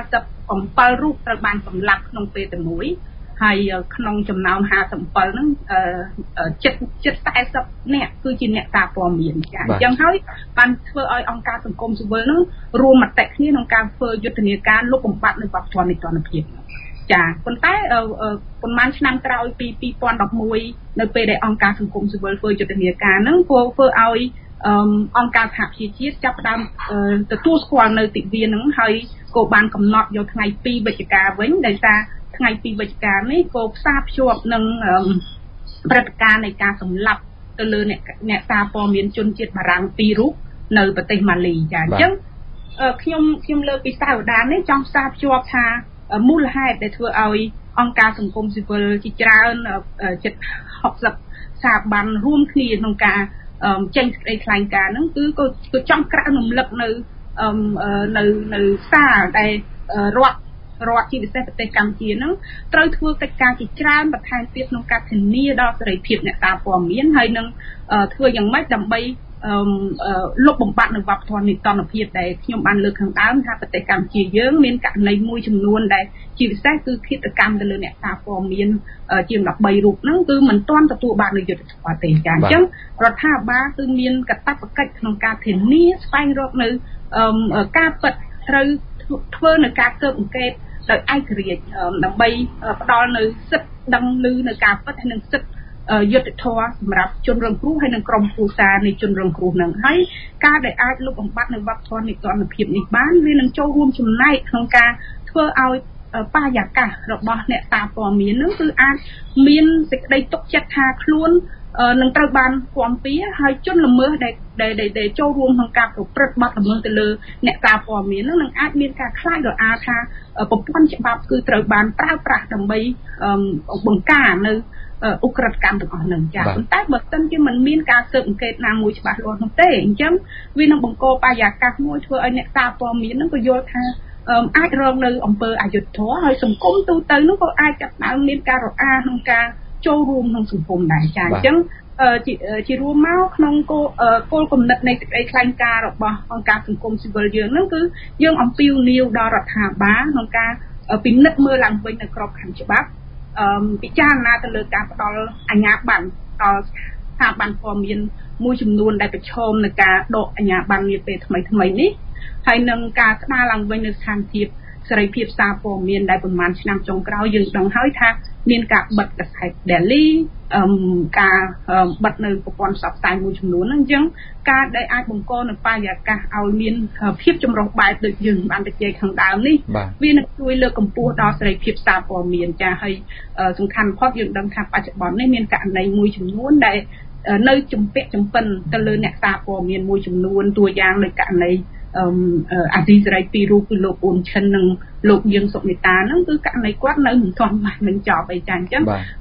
57រូបត្រូវបានសម្លាប់ក្នុងពេលតែមួយហើយក្នុងចំណោម57ហ្នឹងជិត40នាក់គឺជាអ្នកសារព័ត៌មានចាអញ្ចឹងហើយបានធ្វើឲ្យអង្គការសង្គមស៊ីវិលហ្នឹងរួមមតិគ្នាក្នុងការធ្វើយុទ្ធនាការលុបបំបាត់នៅវប្បធម៌និទានភាពចាប៉ុន្តែប្រហែលឆ្នាំក្រោយពី2011នៅពេលដែលអង្គការសង្គមស៊ីវិលធ្វើយុទ្ធនាការហ្នឹងធ្វើឲ្យអង្គការសហប្រជាជាតិចាប់ផ្ដើមទទួលស្គាល់នៅទិវាហ្នឹងហើយក៏បានកំណត់យកថ្ងៃ2វិច្ឆិកាវិញដោយសារថ្ងៃ2វិច្ឆិកានេះក៏ផ្សារភ្ជាប់នឹងព្រឹត្តិការណ៍នៃការសម្លាប់ទៅលើអ្នកសារព័ត៌មានជនជាតិបារាំង2រូបនៅប្រទេសម៉ាលីចាអញ្ចឹងខ្ញុំលើកពីសាវតានេះចង់ផ្សារភ្ជាប់ថាមូលហេតុដែលធ្វើឲ្យអង្គការសង្គមស៊ីវិលជាច្រើនជិត60ស្ថាប័នរួមគ្នាក្នុងការចេញសេចក្តីថ្លែងការណ៍ហ្នឹងគឺចង់ក្រើនរំលឹកនៅសារដែលរដ្ឋជាពិសេសប្រទេសកម្ពុជាហ្នឹងត្រូវធ្វើកិច្ចការជាច្រើនបន្ថែមទៀតក្នុងការធានាដល់សេរីភាពអ្នកសារព័ត៌មានហើយនឹងធ្វើយ៉ាងម៉េចដើម្បីលុបបំបាត់នៅវប្បធម៌និទានភាពដែលខ្ញុំបានលើកខាងដើមថាប្រទេសកម្ពុជាយើងមានករណីមួយចំនួនដែលជាពិសេសគឺឃាតកម្មទៅលើអ្នកសារព័ត៌មានជាង13រូបហ្នឹងគឺមិនទាន់ទទួលបាននូវយុត្តិធម៌ទេចាអញ្ចឹងរដ្ឋាភិបាលគឺមានកាតព្វកិច្ចក្នុងការធានាស្វែងរកនៅការពិតត្រូវធ្វើនៅការស៊ើបអង្កេតដោយឯករាជ្យដើម្បីផ្ដល់នៅសិទ្ធិដឹងឮនៅការពិតហើយនឹងសិទ្ធិយុត្តិធម៌សម្រាប់ជនរងគ្រោះហើយនិងក្រុមគ្រួសារនៃជនរងគ្រោះនឹងហើយការដែលអាចលុបបំបាត់នៅវប្បធម៌និទានភាពនេះបានវានឹងចូលរួមចំណែកក្នុងការធ្វើឲ្យបរិយាកាសរបស់អ្នកសារព័ត៌មាននឹងគឺអាចមានសេចក្តីទុកចិត្តថាខ្លួននឹងត្រូវបានគាំពារហើយជនល្មើសដែលចូលរួមក្នុងការប្រព្រឹត្តបទល្មើសទៅលើអ្នកសារព័ត៌មាននឹងអាចមានការខ្លាចរអាថាប្រព័ន្ធច្បាប់គឺត្រូវបានប្រើប្រាស់ដើម្បីបង្ការនៅឧក្រិដ្ឋកម្មទាំងអស់នឹងចា៎ប៉ុន្តែបើសិនជាមិនមានការស៊ើបអង្កេតណាមួយច្បាស់លាស់នោះទេអញ្ចឹងវានឹងបង្កបរិយាកាសមួយធ្វើឲ្យអ្នកសារព័ត៌មាននឹងក៏យល់ថាអាចរងនៅអំពើអយុត្តិធម៌ហើយសង្គមទូទៅនោះក៏អាចចាប់ផ្ដើមមានការរអាក្នុងការចូលរួមក្នុងសង្គមដែរចា៎អញ្ចឹងជារួមមកក្នុងគោលគំនិតនៃសេចក្តីថ្លែងការណ៍របស់អង្គការសង្គមស៊ីវិលយើងហ្នឹងគឺយើងអំពាវនាវដល់រដ្ឋាភិបាលក្នុងការពិនិត្យមើលឡើងវិញនៅក្របខ័ណ្ឌច្បាប់ពិចារណាទៅលើការផ្ដល់អាជ្ញាប័ណ្ណដល់ស្ថាប័នព័ត៌មានមួយចំនួនដែលប្រឈមនឹងការដកអាជ្ញាប័ណ្ណនាពេលថ្មីនេះហើយនឹងការស្ដារឡើងវិញនៅស្ថានភាពសេរីភាពសារព័ត៌មានដែលប្រហែលឆ្នាំចុងក្រោយយើងដឹងហើយថាមានការបិទកាសែត Daily ការបិទនៅប្រព័ន្ធផ្សព្វផ្សាយមួយចំនួនហ្នឹងអញ្ចឹងការដែលអាចបង្កនៅបរិយាកាសឲ្យមានភាពចម្រុះបែបដូចយើងបាននិយាយខាងដើមនេះវានឹងជួយលើកកម្ពស់ដល់សេរីភាពសារព័ត៌មានចាហើយសំខាន់បំផុតយើងដឹងថាបច្ចុប្បន្ននេះមានករណីមួយចំនួនដែលនៅជំពាក់ចម្ពិនទៅលើអ្នកសារព័ត៌មានមួយចំនួនតួយ៉ាងនៃករណីអាស៊ីសេរីពីររូបគឺលោកអ៊ុនឈិននិងលោកយើងសុកមេតាហ្នឹងគឺករណីគាត់នៅមិនទាន់បាននឹងចប់អីចាអញ្ចឹង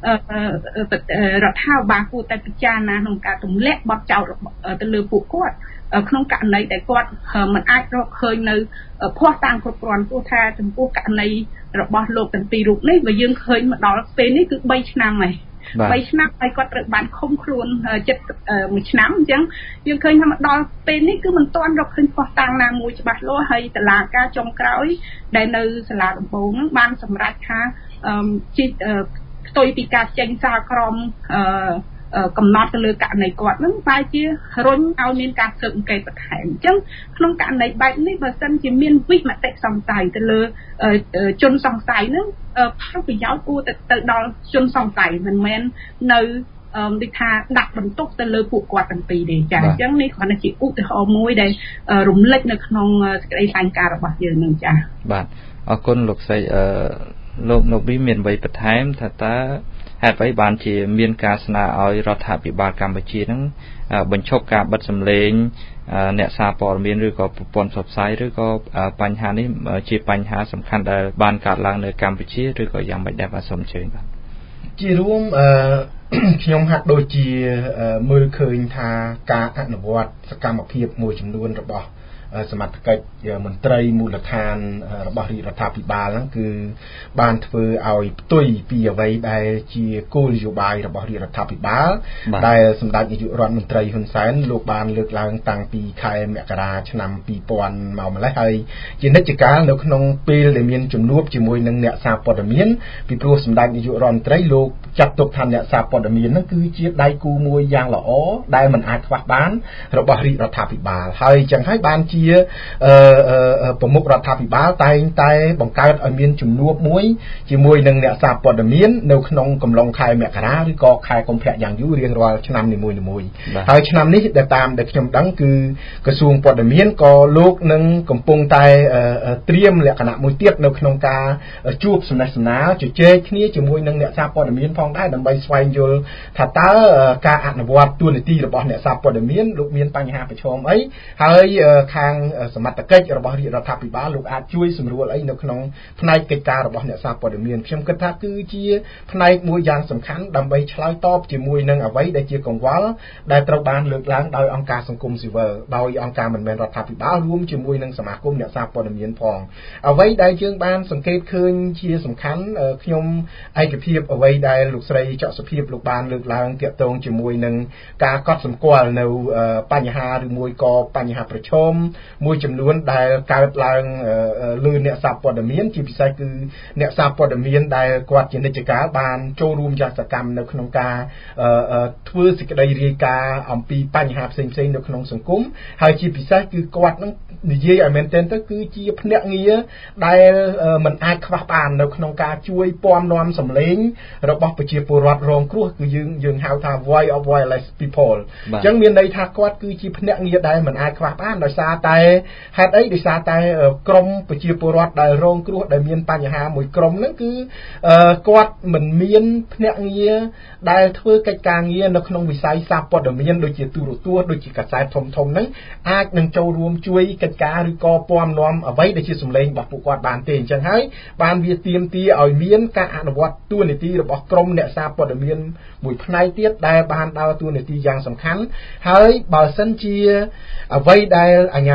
រដ្ឋាភិបាលគួរតែពិចារណាក្នុងការទម្លាក់បទចោទទៅលើពួកគាត់ក្នុងករណីដែលគាត់មិនអាចរកឃើញនៅភ័ស្តុតាងគ្រប់គ្រាន់ព្រោះថាចំពោះករណីរបស់លោកទាំងពីររូបនេះបើយើងឃើញមកដល់ពេលនេះគឺ3ឆ្នាំហើយ3ឆ្នាំហើយគាត់ត្រូវបានឃុំខ្លួនចិត្ត1ឆ្នាំអញ្ចឹងយើងឃើញថាមកដល់ពេលនេះគឺមិនទាន់រកឃើញភស្តុតាងណាមួយច្បាស់លាស់ហើយតុលាការចុងក្រោយដែលនៅសាលាដំបងហ្នឹងបានសម្រេចថាផ្ទុយពីការចេញសារក្រមកំណត់ទៅលើករណីគាត់ហ្នឹងបែរជារុញឲ្យមានការស៊ើបអង្កេតបន្ថែមអញ្ចឹងក្នុងករណីបែបនេះបើសិនជាមានវិមតិសង្ស័យទៅលើជនសង្ស័យហ្នឹងផលប្រយោជន៍គួរទៅដល់ជនសង្ស័យមិនមែននៅដូចថាដាក់បន្ទុកទៅលើពួកគាត់ទាំងពីរទេចាអញ្ចឹងនេះគ្រាន់តែជាឧទាហរណ៍មួយដែលរំលេចនៅក្នុងសេចក្តីថ្លែងការណ៍របស់យើងនឹងចាបាទអរគុណលោកស្រីលោកណូប៊ីមានអ្វីបន្ថែមថាតើហេតុអ្វីបានជាមានការស្នើឲ្យរដ្ឋាភិបាលកម្ពុជានឹងបញ្ឈប់ការបិទសម្លេងអ្នកសារព័ត៌មានឬក៏ប្រព័ន្ធផ្សព្វផ្សាយឬក៏បញ្ហានេះជាបញ្ហាសំខាន់ដែលបានកើតឡើងនៅកម្ពុជាឬក៏យ៉ាងម៉េចដែរបាទសូមអញ្ជើញបាទជារួមខ្ញុំហាក់ដូចជាមើលឃើញថាការអនុវត្តសកម្មភាពមួយចំនួនរបស់សមត្ថកិច្ចមន្ត្រីមូលដ្ឋានរបស់រដ្ឋាភិបាលហ្នឹងគឺបានធ្វើឲ្យផ្ទុយពីអ្វីដែលជាគោលនយោបាយរបស់រដ្ឋាភិបាលដែលសម្ដេចនាយករដ្ឋមន្ត្រីហ៊ុនសែនលោកបានលើកឡើងតាំងពីខែមករាឆ្នាំ2000មកម្លេះហើយជានិច្ចកាលនៅក្នុងពេលដែលមានជំនួបជាមួយនឹងអ្នកសារព័ត៌មានពីព្រោះសម្ដេចនាយករដ្ឋមន្ត្រីលោកចាត់ទុកថាអ្នកសារព័ត៌មានហ្នឹងគឺជាដៃគូមួយយ៉ាងល្អដែលមិនអាចខ្វះបានរបស់រដ្ឋាភិបាលហើយចឹងហើយបានជាប្រមុខរដ្ឋាភិបាលតែងតែបង្កើតឲ្យមានជំនួបមួយជាមួយនឹងអ្នកសារព័ត៌មាននៅក្នុងកំឡុងខែមករាឬក៏ខែកុម្ភៈយ៉ាងយូររៀងរាល់ឆ្នាំនីមួយៗហើយឆ្នាំនេះដែលតាមដែលខ្ញុំដឹងគឺក្រសួងព័ត៌មានក៏លោកនឹងកំពុងតែត្រៀមលក្ខណៈមួយទៀតនៅក្នុងការជួបសំណេះសំណាលជជែកគ្នាជាមួយនឹងអ្នកសារព័ត៌មានផងដែរដើម្បីស្វែងយល់ថាតើការអនុវត្តទួនាទីរបស់អ្នកសារព័ត៌មានលោកមានបញ្ហាប្រឈមអីហើយខាងសមត្ថកិច្ចរបស់រដ្ឋាភិបាលលោកអាចជួយសម្រួលអីនៅក្នុងផ្នែកកិច្ចការរបស់អ្នកសារព័ត៌មានខ្ញុំគិតថាគឺជាផ្នែកមួយយ៉ាងសំខាន់ដើម្បីឆ្លើយតបជាមួយនឹងអ្វីដែលជាកង្វល់ដែលត្រូវបានលើកឡើងដោយអង្គការសង្គមស៊ីវិលដោយអង្គការមិនមែនរដ្ឋាភិបាលរួមជាមួយនឹងសមាគមអ្នកសារព័ត៌មានផងអ្វីដែលយើងបានសង្កេតឃើញជាសំខាន់ខ្ញុំឯកភាពអ្វីដែលលោកស្រីច័កសុភាពលោកបានលើកឡើងទាក់ទងជាមួយនឹងការកត់សម្គាល់នៅបញ្ហាឬមួយក៏បញ្ហាប្រឈមមួយចំនួនដែលកើតឡើងលើអ្នកសារព័ត៌មានជាពិសេសគឺអ្នកសារព័ត៌មានដែលគាត់ជានិច្ចកាលបានចូលរួមយ៉ាងសកម្មនៅក្នុងការធ្វើសេចក្តីរាយការណ៍អំពីបញ្ហាផ្សេងៗនៅក្នុងសង្គមហើយជាពិសេសគឺគាត់នឹងនិយាយឲ្យមែនទែនទៅគឺជាភ្នាក់ងារដែលមិនអាចខ្វះបាននៅក្នុងការជួយពំនាំសម្លេងរបស់ប្រជាពលរដ្ឋរងគ្រោះគឺយើងហៅថា voice of voiceless people អញ្ចឹងមានន័យថាគាត់គឺជាភ្នាក់ងារដែលមិនអាចខ្វះបានដោយសារតែហេតុអីដោយសារតែក្រមប្រជាពលរដ្ឋដែលរងគ្រោះដែលមានបញ្ហាមួយក្រុមហ្នឹងគឺគាត់មិនមានភ្នាក់ងារដែលធ្វើកិច្ចការងារនៅក្នុងវិស័យសារព័ត៌មានដូចជាទូរទស្សន៍ដូចជាកាសែតធំៗហ្នឹងអាចនឹងចូលរួមជួយកិច្ចការឬក៏ពំនាំអ្វីដែលជាសម្លេងរបស់ពួកគាត់បានទេអញ្ចឹងហើយបានវាទាមទារឲ្យមានការអនុវត្តតួនាទីរបស់ក្រមអ្នកសារព័ត៌មានមួយផ្នែកទៀតដែលបានដើរតួនាទីយ៉ាងសំខាន់ហើយបើសិនជាអ្វីដែលអាជ្ញា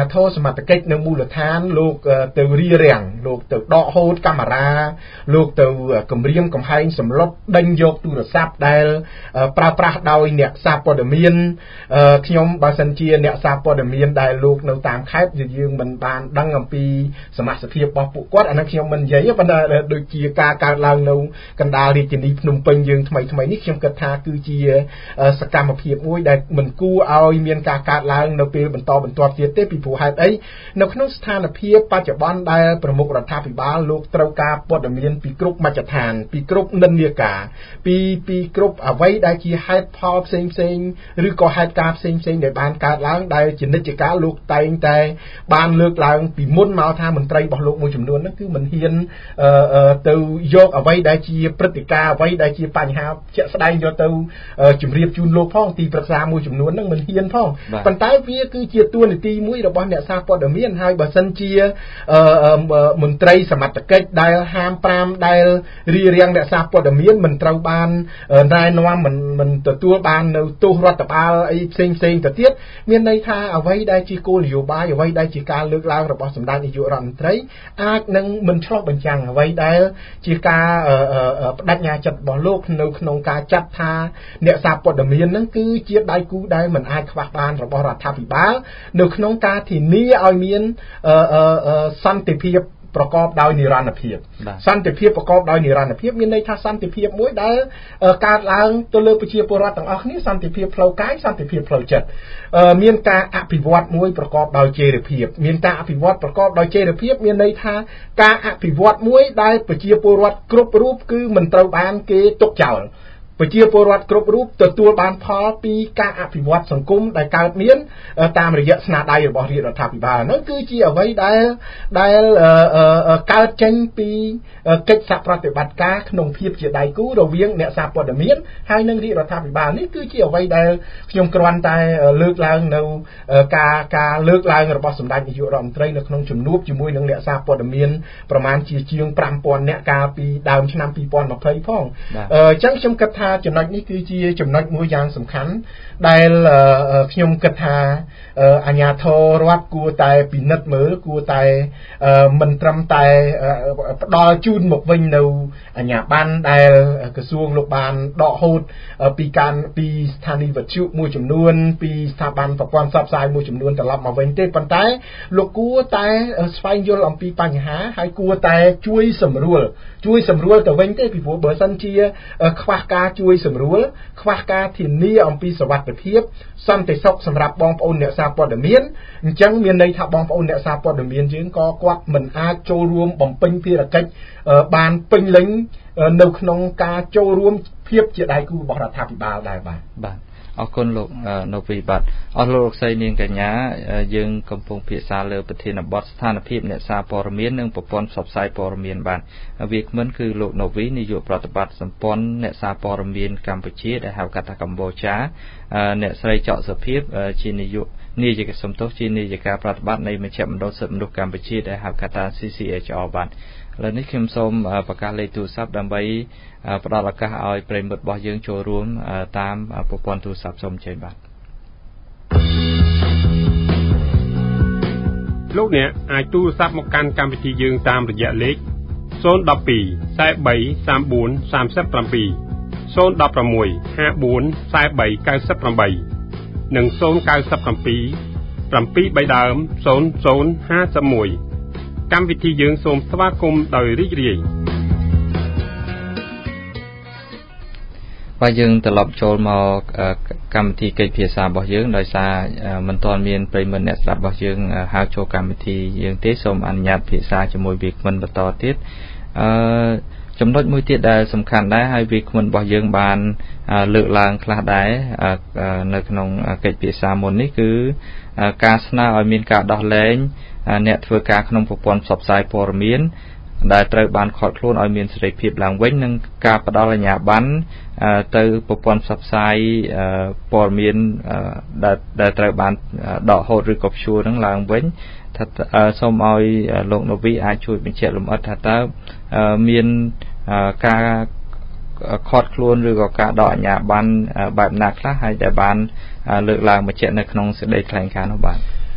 nhà thôสมัติកិច្ចនៅមូលដ្ឋានលោកទៅរៀបរៀងលោកទៅដកហូតកាមេរ៉ាលោកទៅគម្រាមកំហែងសម្លុតដេញយកទូរស័ព្ទដែលប្រើប្រាស់ដោយអ្នកសារព័ត៌មានខ្ញុំបើសិនជាអ្នកសារព័ត៌មានដែលលោកនៅតាមខេត្តយើងមិនបានដឹងអំពីសមាជិកភាពរបស់ពួកគាត់អានោះខ្ញុំមិននិយាយប៉ុន្តែដូចជាការកើតឡើងនៅកណ្ដាលរាជធានីភ្នំពេញយើងថ្មីនេះខ្ញុំគិតថាគឺជាសកម្មភាពមួយដែលមិនគួរឲ្យមានការកើតឡើងនៅពេលបន្តបន្ទាប់ទៀតទេពីព្រោះហេតុអីនៅក្នុងស្ថានភាពបច្ចុប្បន្នដែលប្រមុខរដ្ឋាភិបាលលោកត្រូវការព័ត៌មានពីគ្រប់មជ្ឈដ្ឋានពីគ្រប់និន្នាការពីគ្រប់អ្វីដែលជាហេតុផលផ្សេងឬក៏ហេតុការណ៍ផ្សេងដែលបានកើតឡើងដែលជានិច្ចកាលលោកតែងតែបានលើកឡើងពីមុនមកថាមន្ត្រីរបស់លោកមួយចំនួនហ្នឹងគឺមិនហ៊ានទៅយកអ្វីដែលជាព្រឹត្តិការណ៍អ្វីដែលជាបញ្ហាជាក់ស្ដែងយកទៅជម្រាបជូនលោកផងទីប្រឹក្សាមួយចំនួនហ្នឹងមិនហ៊ានផងប៉ុន្តែវាគឺជាតួនាទីមួយរបស់អ្នកសារព័ត៌មានហើយបើសិនជាមន្ត្រីសមត្ថកិច្ចដែលហាម5ដែលរៀបរៀងអ្នកសារព័ត៌មានមិនត្រូវបានណែនាំមិនទទួលបាននៅទោសរដ្ឋបាលអីផ្សេងទៅទៀតមានន័យថាអ្វីដែលជាគោលនយោបាយអ្វីដែលជាការលើកឡើងរបស់សម្ដេចនាយករដ្ឋមន្ត្រីអាចនឹងមិនឆ្លុះបញ្ចាំងអ្វីដែលជាការបដិញ្ញាចិត្តរបស់លោកនៅក្នុងការចាត់ថាអ្នកសារព័ត៌មានហ្នឹងគឺជាដៃគូដែលមិនអាចខ្វះបានរបស់រដ្ឋាភិបាលនៅក្នុងការធានាឲ្យមានសន្តិភាពប្រកបដោយនិរន្តរភាពសន្តិភាពប្រកបដោយនិរន្តរភាពមានន័យថាសន្តិភាពមួយដែលកើតឡើងទៅលើប្រជាពលរដ្ឋទាំងអស់គ្នាសន្តិភាពផ្លូវកាយសន្តិភាពផ្លូវចិត្តមានការអភិវឌ្ឍមួយប្រកបដោយចីរភាពមានការអភិវឌ្ឍប្រកបដោយចីរភាពមានន័យថាការអភិវឌ្ឍមួយដែលប្រជាពលរដ្ឋគ្រប់រូបគឺមិនត្រូវបានគេទុកចោលប្រជាពលរដ្ឋគ្រប់រូបទទួលបានផលពីការអភិវឌ្ឍសង្គមដែលកើតមានតាមរយៈស្នាដៃរបស់រាជរដ្ឋាភិបាលហ្នឹងគឺជាអ្វីដែលកើតចេញពីកិច្ចសហប្រតិបត្តិការក្នុងភាពជាដៃគូរវាងអ្នកសារព័ត៌មានហើយនិងរាជរដ្ឋាភិបាលនេះគឺជាអ្វីដែលខ្ញុំគ្រាន់តែលើកឡើងនៅការលើកឡើងរបស់សម្ដេចនាយករដ្ឋមន្ត្រីនៅក្នុងជំនួបជាមួយនឹងអ្នកសារព័ត៌មានប្រមាណជាជាង 5000 នាក់កាលពីដើមឆ្នាំ 2020 ផងអញ្ចឹងខ្ញុំគិតថាចំណុចនេះគឺជាចំណុចមួយយ៉ាងសំខាន់ដែលខ្ញុំគិតថាអាជ្ញាធររដ្ឋគួរតែពិនិត្យមើលគួរតែមិនត្រឹមតែផ្ដល់ជូនមកវិញនៅអាជ្ញាប័ណ្ណដែលក្រសួងលោកបានដកហូតពីស្ថានីយវិទ្យុមួយចំនួនពីស្ថាប័នប្រព័ន្ធផ្សព្វផ្សាយមួយចំនួនត្រឡប់មកវិញទេប៉ុន្តែលោកគួរតែស្វែងយល់អំពីបញ្ហាហើយគួរតែជួយសម្រួលទៅវិញទេពីព្រោះបើសិនជាខ្វះការជួយសម្រួលខ្វះការធានាអំពីសុវត្ថិភាពសន្តិសុខសម្រាប់បងប្អូនអ្នកសារព័ត៌មានអញ្ចឹងមានន័យថាបងប្អូនអ្នកសារព័ត៌មានយើងក៏គាត់មិនអាចចូលរួមបំពេញភារកិច្ចបានពេញលេញនៅក្នុងការចូលរួមភាពជាដៃគូរបស់រដ្ឋាភិបាលដែរបាទអរគុណលោកនៅពីបាទអស់លោកស្រីនាងកញ្ញាយើងកំពុងពិភាក្សាលើប្រធានបទស្ថានភាពអ្នកសារព័ត៌មាននិងប្រព័ន្ធផ្សព្វផ្សាយព័ត៌មានបាទវាគ្មិនគឺលោកណូវីនាយកប្រតិបត្តិសម្ព័ន្ធអ្នកសារព័ត៌មានកម្ពុជាដែលហៅកាត់ថាកម្ពុជាអ្នកស្រីចောက်សុភាពជានាយកសំទោសជានាយិកាប្រតិបត្តិនៃមជ្ឈមណ្ឌលសិទ្ធិមនុស្សកម្ពុជាដែលហៅកាត់ថា CCHR បាទឥឡូវនេះខ្ញុំសូមប្រកាសលេខទូរស័ព្ទដើម្បីផ្ដល់ឱកាសឲ្យប្រិយមិត្តរបស់យើងចូលរួមតាមប្រព័ន្ធទូរស័ព្ទសូមអញ្ជើញបាទលោកអ្នកអាចទូរស័ព្ទមកកាន់កម្មវិធីយើងតាមរយៈលេខ012 43 34 37 016 54 43 98និង097 7 ដើម0051កម្មវិធីយើងសូមស្វាគមន៍ដោយរីករាយបាទយើងត្រឡប់ចូលមកកម្មវិធីកិច្ចភាសារបស់យើងដោយសារមិនទាន់មានប្រិយមិត្តអ្នកស្ដាប់របស់យើងហៅចូលកម្មវិធីយើងទេសូមអនុញ្ញាតភាសាជាមួយវាគ្មិនបន្តទៀតចំណុចមួយទៀតដែលសំខាន់ដែរហើយវាគ្មិនរបស់យើងបានលើកឡើងខ្លះដែរនៅក្នុងកិច្ចភាសាមុននេះគឺការស្នើឲ្យមានការដោះលែងអ្នកធ្វើការក្នុងប្រព័ន្ធផ្សព្វផ្សាយព័ត៌មានដែលត្រូវបានខកខ្លួនឲ្យមានសេរីភាពឡើងវិញនិងការផ្ដល់អាជ្ញាប័ណ្ណទៅប្រព័ន្ធផ្សព្វផ្សាយព័ត៌មានដែលត្រូវបានដកហូតឬក៏ព្យួរនឹងឡើងវិញថាសូមឲ្យលោកណូវីអាចជួយបញ្ជាក់លម្អិតថាតើមានការខកខ្លួនឬក៏ការដកអាជ្ញាប័ណ្ណបែបណាខ្លះហើយដែលបានលើកឡើងបញ្ជាក់នៅក្នុងសេចក្តីថ្លែងការណ៍នោះបាទ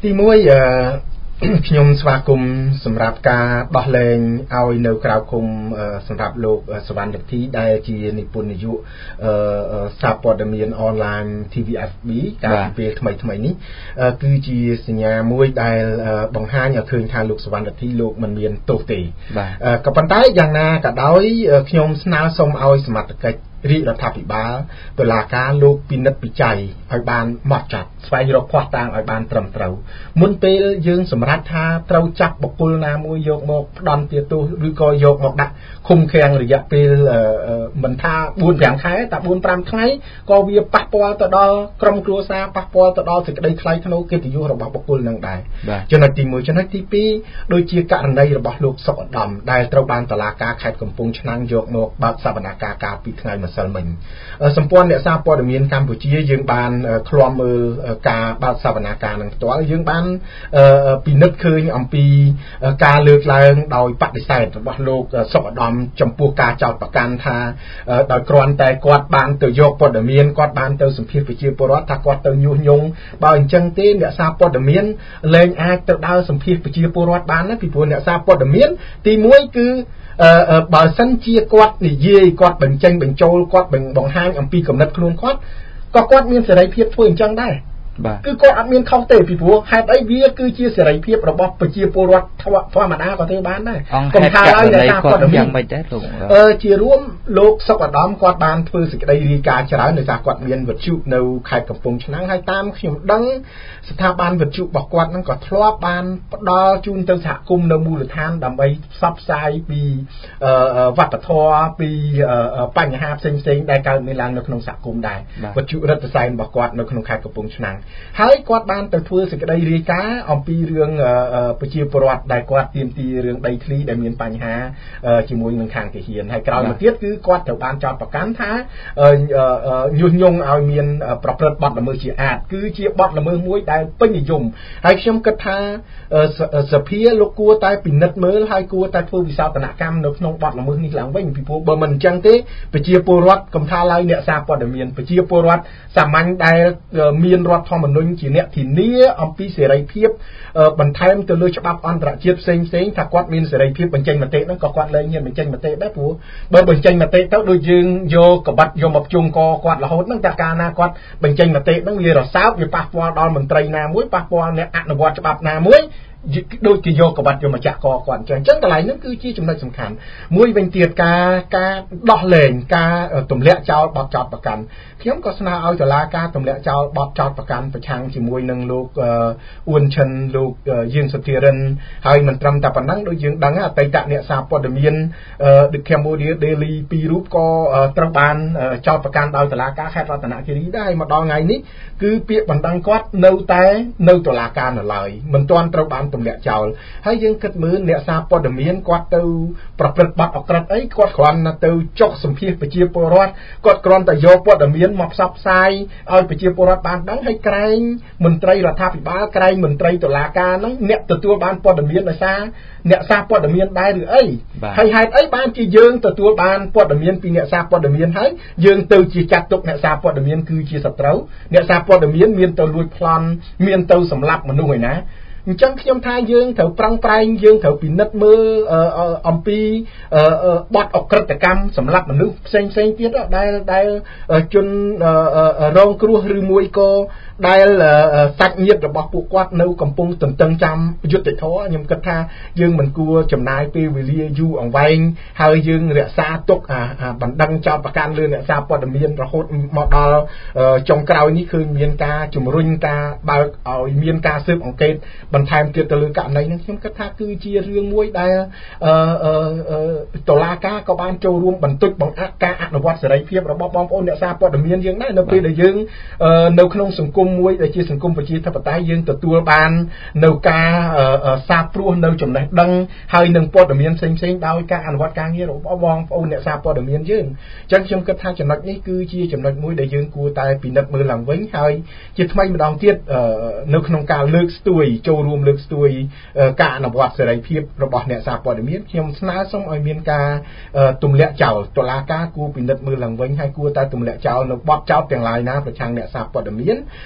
ទីមួយខ្ញុំស្វាគមន៍សម្រាប់ការដោះលែងឲ្យនៅក្រៅគុំសម្រាប់លោកសវណ្ណលទ្ធិដែលជានិពន្ធនាយកសារព័ត៌មានអនឡាញ TVFB កាលពីពេលថ្មីនេះគឺជាសញ្ញាមួយដែលបង្ហាញឲ្យឃើញថាលោកសវណ្ណលទ្ធិលោកមិនមានទោសទេក៏ប៉ុន្តែយ៉ាងណាក៏ដោយខ្ញុំស្នើសុំឲ្យសមត្ថកិច្ចរាជរដ្ឋាភិបាលតុលាការលោកពិនិត្យពិច័យឲ្យបានម៉ត់ចត់ស្វែងរកភស្តុតាងឲ្យបានត្រឹមត្រូវមុនពេលយើងសម្រេចថាត្រូវចាប់បុគ្គលណាមួយយកមកផ្ដន់ទាទោសឬក៏យកមកដាក់ឃុំឃាំងរយៈពេលមិនថា 4-5 ខែតែ 4-5 ថ្ងៃក៏វាប៉ះពាល់ទៅដល់ក្រុមគ្រួសារប៉ះពាល់ទៅដល់សេចក្តីថ្លៃថ្នូរកិត្តិយសរបស់បុគ្គលនឹងដែរចំណុចទី1ចំណុចទី2ដូចជាករណីរបស់លោកសុកឧត្តមដែលត្រូវបានតុលាការខេត្តកំពង់ឆ្នាំងយកមកបើកសវនកម្មការពីថ្ងៃម្សិលមិញសម្ព័ន្ធអ្នកសារព័ត៌មានកម្ពុជាយើងបានឃ្លាំមើលការបើកសវនកម្មនឹងផ្ទាល់យើងបានពិនិត្យឃើញអំពីការលើកឡើងដោយបដិសេធរបស់លោកសុកឧត្តមចំពោះការចោទប្រកាន់ថាដោយគ្រាន់តែគាត់បានទៅយកព័ត៌មានគាត់បានទៅសម្ភាសប្រជាពលរដ្ឋថាគាត់ទៅញុះញង់បើអញ្ចឹងទេអ្នកសារព័ត៌មានលែងអាចទៅដើរសម្ភាសប្រជាពលរដ្ឋបានណាពីព្រោះអ្នកសារព័ត៌មានទី1គឺបើសិនជាគាត់និយាយគាត់បញ្ចេញបញ្ចូលគាត់បង្ហាញអំពីគំនិតខ្លួនគាត់ក៏គាត់មានសេរីភាពធ្វើអញ្ចឹងដែរគឺគាត់អត់មានខុសទេពីព្រោះហេតុអីវាគឺជាសេរីភាពរបស់ប្រជាពលរដ្ឋធម្មតាក៏ធ្វើបានដែរកុំថាឲ្យអ្នកសារព័ត៌មានយ៉ាងម៉េចដែរលោកជារួមលោកសុកឧត្តមគាត់បានធ្វើសេចក្តីរាយការណ៍ច្រើនដោយសារគាត់មានវិទ្យុនៅខេត្តកំពង់ឆ្នាំងហើយតាមខ្ញុំដឹងស្ថាប័នវិទ្យុរបស់គាត់ហ្នឹងក៏ធ្លាប់បានផ្ដល់ជូនទៅសហគមន៍នៅមូលដ្ឋានដើម្បីផ្សព្វផ្សាយពីវប្បធម៌ពីបញ្ហាផ្សេងៗដែលកើតមានឡើងនៅក្នុងសហគមន៍ដែរវិទ្យុរដ្ឋសែនរបស់គាត់នៅក្នុងខេត្តកំពង់ឆ្នាំងហើយគាត់បានទៅធ្វើសេចក្តីរាយការណ៍អំពីរឿងប្រជាពលរដ្ឋដែលគាត់ទាមទាររឿងដីធ្លីដែលមានបញ្ហាជាមួយនឹងខាងទាហានហើយក្រោយមកទៀតគឺគាត់ត្រូវបានចោទប្រកាន់ថាញុះញង់ឲ្យមានប្រព្រឹត្តបទល្មើសជាអាតគឺជាបទល្មើសមួយដែលពេញនិយមហើយខ្ញុំគិតថាសភាលោកគួរតែពិនិត្យមើលហើយគួរតែធ្វើវិសោធនកម្មនៅក្នុងបទល្មើសនេះឡើងវិញពីព្រោះបើមិនអញ្ចឹងទេប្រជាពលរដ្ឋកំថាឡើយអ្នកសារព័ត៌មានប្រជាពលរដ្ឋសាមញ្ញដែលមានរដ្ឋធម្មនុញ្ញជាអ្នកធានាអំពីសេរីភាពបន្ថែមទៅលើច្បាប់អន្តរជាតិផ្សេងៗថាគាត់មានសេរីភាពបញ្ចេញមតិហ្នឹងក៏គាត់លែងហ៊ានបញ្ចេញមតិដែរព្រោះបើបញ្ចេញមតិទៅដូចយើងយកកបាត់យកមកជង្គកគាត់រហូតហ្នឹងតែកាលណាគាត់បញ្ចេញមតិហ្នឹងវារសើបវាប៉ះពាល់ដល់មន្ត្រីណាមួយប៉ះពាល់អ្នកអនុវត្តច្បាប់ណាមួយដូចគេយកក្បាត់យកមកចាក់កគាត់អញ្ចឹងកន្លែងហ្នឹងគឺជាចំណុចសំខាន់មួយវិញទៀតការដោះលែងការទម្លាក់ចោលបទចោទប្រកាន់ខ្ញុំក៏ស្នើឲ្យតុលាការទម្លាក់ចោលបទចោទប្រកាន់ប្រឆាំងជាមួយនឹងលោកអ៊ួនឈិនលោកយើងសុធារិនហើយមិនត្រឹមតែប៉ុណ្ណឹងដូចយើងដឹងអតីតអ្នកសារព័ត៌មាន The Cambodia Daily 2រូបក៏ត្រូវបានចោទប្រកាន់ដោយតុលាការខេត្តរតនគិរីដែរមកដល់ថ្ងៃនេះគឺពាក្យបណ្ដឹងគាត់នៅតែនៅតុលាការនៅឡើយមិនទាន់ត្រូវបានទម្លាក់ចោលហើយយើងគិតមើលអ្នកសារព័ត៌មានគាត់ទៅប្រព្រឹត្តបទអក្រិតអីគាត់គ្រាន់តែទៅចុះសម្ភាសប្រជាពលរដ្ឋគាត់គ្រាន់តែយកព័ត៌មានមកផ្សព្វផ្សាយឲ្យប្រជាពលរដ្ឋបានដឹងហើយក្រែងមន្ត្រីរដ្ឋាភិបាលក្រែងមន្ត្រីតុលាការហ្នឹងអ្នកទទួលបានព័ត៌មានដោយសារអ្នកសារព័ត៌មានដែរឬអីហើយហេតុអីបានជាយើងទទួលបានព័ត៌មានពីអ្នកសារព័ត៌មានហើយយើងទៅជាចាត់ទុកអ្នកសារព័ត៌មានគឺជាសត្រូវអ្នកសារព័ត៌មានមានទៅលួចប្លន់មានទៅសម្លាប់មនុស្សឯណាអញ្ចឹងខ្ញុំថាយើងត្រូវប្រឹងប្រែងយើងត្រូវពិនិត្យមើលអំពីបទអក្រិតកម្មសម្រាប់មនុស្សផ្សេងទៀតដែលជនរងគ្រោះឬមួយក៏ដែលសាច់ញាតិរបស់ពួកគាត់នៅកំពុងទន្ទឹងចាំយុត្តិធម៌ខ្ញុំគិតថាយើងមិនគួរចំណាយពេលវេលាយូរអង្វែងហើយយើងរក្សាទុកបណ្ដឹងចោទប្រកាន់លើអ្នកសារព័ត៌មានរហូតមកដល់ចុងក្រោយនេះគឺមានការជំរុញការបើកឲ្យមានការស៊ើបអង្កេតបន្ថែមទៀតទៅលើករណីនេះខ្ញុំគិតថាគឺជារឿងមួយដែលតុលាការក៏បានចូលរួមបន្ទុកបង្អាក់ការអនុវត្តសេរីភាពរបស់បងប្អូនអ្នកសារព័ត៌មានយើងដែរនៅពេលដែលយើងនៅក្នុងសង្គមមួយដែលជាសង្គមប្រជាធិបតេយ្យយើងទទួលបាននៅការសាបព្រោះនៅចំណេះដឹងហើយនឹងព័ត៌មានផ្សេងៗដោយការអនុវត្តការងាររបស់បងប្អូនអ្នកសារព័ត៌មានយើងអញ្ចឹងខ្ញុំគិតថាចំណុចនេះគឺជាចំណុចមួយដែលយើងគួរតែពិនិត្យមើលឡើងវិញហើយជាថ្មីម្ដងទៀតនៅក្នុងការលើកស្ទួយចូលរួមលើកស្ទួយការអនុវត្តសេរីភាពរបស់អ្នកសារព័ត៌មានខ្ញុំស្នើសុំឲ្យមានការទម្លាក់ចោលតុលាការគួរពិនិត្យមើលឡើងវិញហើយគួរតែទម្លាក់ចោលនៅបទចោទទាំងឡាយណាប្រឆាំងអ្នកសារព័ត៌មាន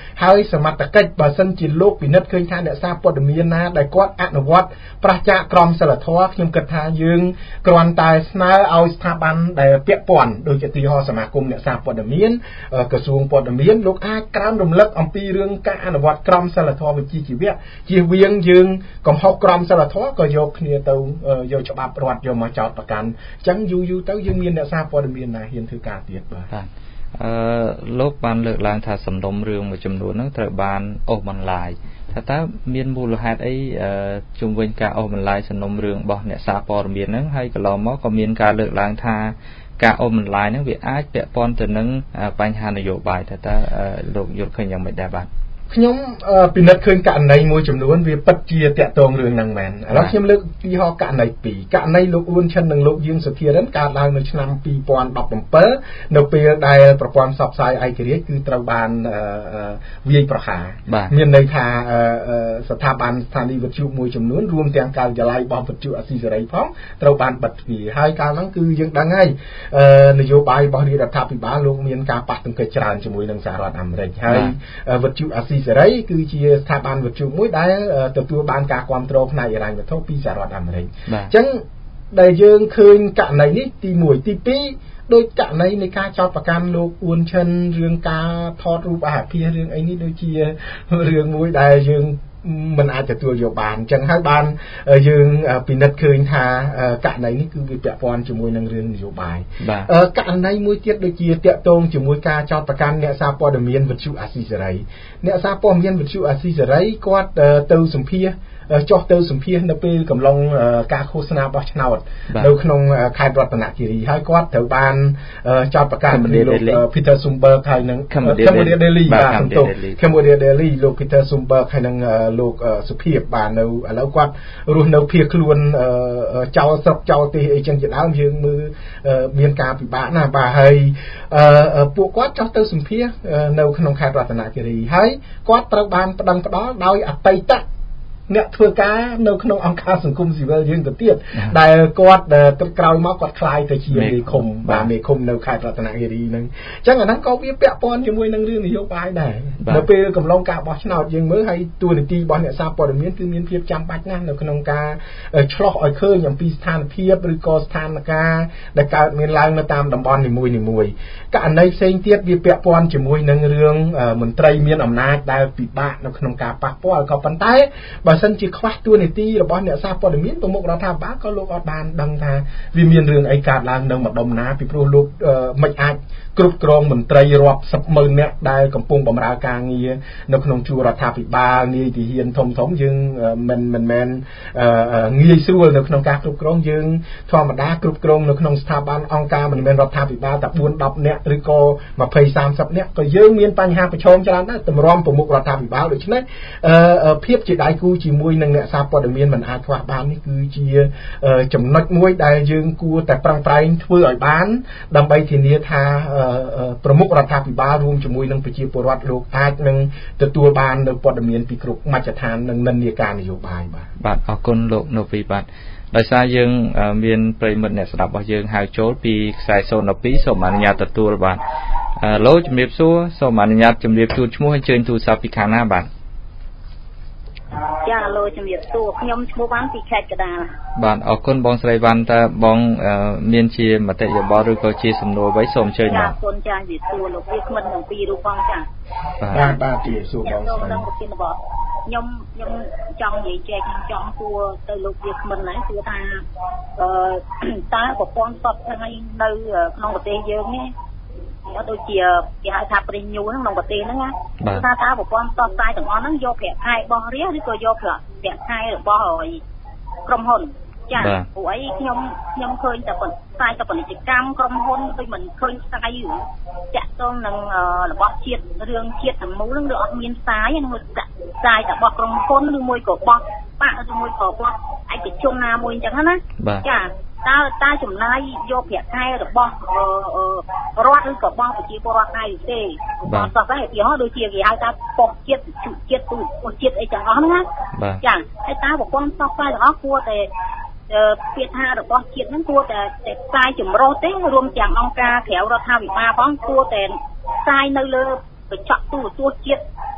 ហើយសមត្ថកិច្ចបើសិនជាលោកពិនិត្យឃើញថាអ្នកសារព័ត៌មានណាដែលគាត់អនុវត្តប្រឆាចក្រមសីលធម៌ខ្ញុំគិតថាយើងគ្រាន់តែស្នើឲ្យស្ថាប័នដែលពាក់ព័ន្ធដូចជាទីហោសមាគមអ្នកសារព័ត៌មានក្រសួងព័ត៌មានលោកអាចក្រើនរំលឹកអំពីរឿងការអនុវត្តក្រមសីលធម៌វិជ្ជាជីវៈជៀសវាងយើងកំហុសក្រមសីលធម៌ក៏យកគ្នាទៅយកច្បាប់រដ្ឋយកមកចោទប្រកាន់អញ្ចឹងយូរទៅយើងមានអ្នកសារព័ត៌មានណាហ៊ានធ្វើការទៀតបាទលោកបានលើកឡើងថាសំណុំរឿងមួយចំនួនហ្នឹងត្រូវបានអូសបន្លាយថាតើមានមូលហេតុអីជុំវិញការអូសបន្លាយសំណុំរឿងរបស់អ្នកសារព័ត៌មានហ្នឹងហើយកន្លងមកក៏មានការលើកឡើងថាការអូសបន្លាយហ្នឹងវាអាចពាក់ព័ន្ធទៅនឹងបញ្ហានយោបាយថាតើលោកយល់ឃើញយ៉ាងម៉េចដែរបាទខ្ញុំពិនិត្យឃើញករណីមួយចំនួនវាពិតជាតាក់ទងរឿងហ្នឹងមែនឥឡូវខ្ញុំលើកឧទាហរណ៍ករណី2ករណីលោកអ៊ួនឈិននិងលោកយើងសុធារិនកើតឡើងនៅឆ្នាំ2017នៅពេលដែលប្រព័ន្ធផ្សព្វផ្សាយឯករាជ្យគឺត្រូវបានវាយប្រហារមានន័យថាស្ថាប័នស្ថានីយវិទ្យុមួយចំនួនរួមទាំងការិយាល័យរបស់វិទ្យុអស៊ីសេរីផងត្រូវបានបិទទ្វារហើយកាលហ្នឹងគឺយើងដឹងហើយនយោបាយរបស់រដ្ឋាភិបាលលោកមានការប៉ះទង្គិចច្រើនជាមួយនឹងសហរដ្ឋអាមេរិកហើយវិទ្យុអស៊ីសេរីគឺជាស្ថាប័នវិទ្យុមួយដែលទទួលបានការគាំទ្រផ្នែកហិរញ្ញវត្ថុពីសហរដ្ឋអាមេរិកអញ្ចឹងដែលយើងឃើញករណីនេះទី1ទី2ដោយករណីនៃការចោទប្រកាន់លោកអ៊ួនឈិនរឿងការថតរូបអាហាររឿងអីនេះដូចជារឿងមួយដែលយើងមិនអាចទទួលយកបានអញ្ចឹងហើយបានយើងពិនិត្យឃើញថាករណីនេះគឺវាពាក់ព័ន្ធជាមួយនឹងរឿងនយោបាយករណីមួយទៀតដូចជាតាក់ទងជាមួយការចោទប្រកាន់អ្នកសារព័ត៌មានវិទ្យុអាស៊ីសេរីអ្នកសារព័ត៌មានវិទ្យុអាស៊ីសេរីគាត់ទៅសម្ភាសចុះទៅសម្ភាសនៅពេលកំឡុងការឃោសនាបោះឆ្នោតនៅក្នុងខេត្តរតនគិរីហើយគាត់ត្រូវបានចោទប្រកាន់ពីលោក Peter Sumberg ហើយនឹង Cambodia Daily បាទទៅ Cambodia Daily លោក Peter Sumberg ហើយនឹងលោកសុភិបបាទនៅឥឡូវគាត់រស់នៅភៀសខ្លួនចោលស្រុកចោលទីអីចឹងជាដើមយើងមើលមានការពិបាកណាស់បាទហើយពួកគាត់ចោះទៅសម្ភាសនៅក្នុងខេត្តរតនគិរីហើយគាត់ត្រូវបានប្តឹងផ្តល់ដោយអតីតអ្នកធ្វើការនៅក្នុងអង្គការសង្គមស៊ីវិលយើងទៅទៀតដែលគាត់ក្រោយមកគាត់ខ្លាយទៅជាមេឃុំបាទមេឃុំនៅខេត្តរតនគិរីហ្នឹងអញ្ចឹងអាហ្នឹងក៏វាពាក់ព័ន្ធជាមួយនឹងរឿងនយោបាយដែរនៅពេលកំឡុងការបោះឆ្នោតយើងមើលហើយទួលនីតិរបស់អ្នកសារព័ត៌មានគឺមានភាពចាំបាច់ណាស់នៅក្នុងការឆ្លោះឲ្យឃើញអំពីស្ថានភាពឬក៏ស្ថានភាពដែលកើតមានឡើងនៅតាមតំបន់នីមួយៗករណីផ្សេងទៀតវាពាក់ព័ន្ធជាមួយនឹងរឿងមន្ត្រីមានអំណាចដែលពិបាកនៅក្នុងការប៉ះពាល់ក៏ប៉ុន្តែបើសិនជាខ្វះតួនាទីរបស់អ្នកសារព័ត៌មានប្រមុខរដ្ឋាភិបាលក៏លោកអត់បានដឹងថាវាមានរឿងអីកើតឡើងនៅម្ដុំណាពីព្រោះលោកមិនអាចគ្រប់គ្រងមន្ត្រីរាប់សិបម៉ឺននាក់ដែលកំពុងបម្រើការងារនៅក្នុងជួររដ្ឋាភិបាលនាយទាហានធំយើងមិនមែនងាយស្រួលនៅក្នុងការគ្រប់គ្រងយើងធម្មតាគ្រប់គ្រងនៅក្នុងស្ថាប័នអង្គការមិនមែនរដ្ឋាភិបាលតែ4-10នាក់ឬក៏20-30នាក់ក៏យើងមានបញ្ហាប្រឈមច្រើនដែរតម្រាំប្រមុខរដ្ឋាភិបាលដូច្នេះភាពជាដៃគូជាមួយនឹងអ្នកសារព័ត៌មានមិនអាចខ្វះបាននេះគឺជាចំណុចមួយដែលយើងគួរតែប្រឹងប្រែងធ្វើឲ្យបានដើម្បីធានាថាប្រមុខរដ្ឋាភិបាលរួមជាមួយនឹងប្រជាពលរដ្ឋលោកអាចនឹងទទួលបាននៅព័ត៌មានពីគ្រប់មជ្ឈដ្ឋាននិងនិន្នាការនយោបាយបាទអរគុណលោកណូវីបាទដោយសារយើងមានប្រិយមិត្តអ្នកស្ដាប់របស់យើងហៅចូលពីខ្សែ012សូមអនុញ្ញាតទទួលបាទលោកជំរាបសួរសូមអនុញ្ញាតជំរាបជូនឈ្មោះអញ្ជើញទូរស័ព្ទពីខាងណាបាទចាលោកជំរាបសួរខ្ញុំឈ្មោះវ៉ាន់ពីខេត្តកណ្ដាលបាទអរគុណបងស្រីវ៉ាន់តើបងមានជាមតិយោបល់ឬក៏ជាសំណួរអ្វីសូមអញ្ជើញបាទអរគុណចាជំរាបសួរលោកវាគ្មិនទាំងពីររូបផងចាបាទជំរាបសួរបងស្រីខ្ញុំចង់និយាយចែកខ្ញុំចង់សួរទៅលោកវាគ្មិនហ្នឹងគឺថាតើប្រព័ន្ធផ្សព្វផ្សាយនៅក្នុងប្រទេសយើងនេះដូចជាគេហៅថាប្រេងញូហ្នឹងក្នុងប្រទេសហ្នឹងណាថាតើប្រព័ន្ធផ្សព្វផ្សាយទាំងអស់ហ្នឹងយកប្រាក់ខែរបស់រាជឬក៏យកប្រាក់ខែរបស់ក្រុមហ៊ុនចាព្រោះអីខ្ញុំឃើញតែផ្សាយតែពាណិជ្ជកម្មក្រុមហ៊ុនដូចមិនឃើញផ្សាយតាក់ទងនឹងរបស់ជាតិរឿងជាតិទាំងមូលហ្នឹងឬអត់មានផ្សាយហ្នឹងផ្សាយតែរបស់ក្រុមហ៊ុនឬមួយក៏របស់បាក់ឬមួយក៏របស់ឯកជនណាមួយអញ្ចឹងណាចាតើចំណាយយកប្រាក់ខែរបស់រដ្ឋឬក៏របស់ប្រជាពលរដ្ឋដែរទេបងសោះតែឧទាហរណ៍ដូចជាគេហៅថាប៉ុស្តិ៍ជាតិជាតិទូរជាតិអីទាំងអស់ហ្នឹងណាចាហើយតើប្រព័ន្ធផ្សព្វផ្សាយទាំងអស់គួរតែពាក្យថារបស់ជាតិហ្នឹងគួរតែផ្សាយចម្រុះទេរួមទាំងអង្គការក្រៅរដ្ឋាភិបាលផងគួរតែផ្សាយនៅលើកញ្ចក់ទូរទស្សន៍ជាតិ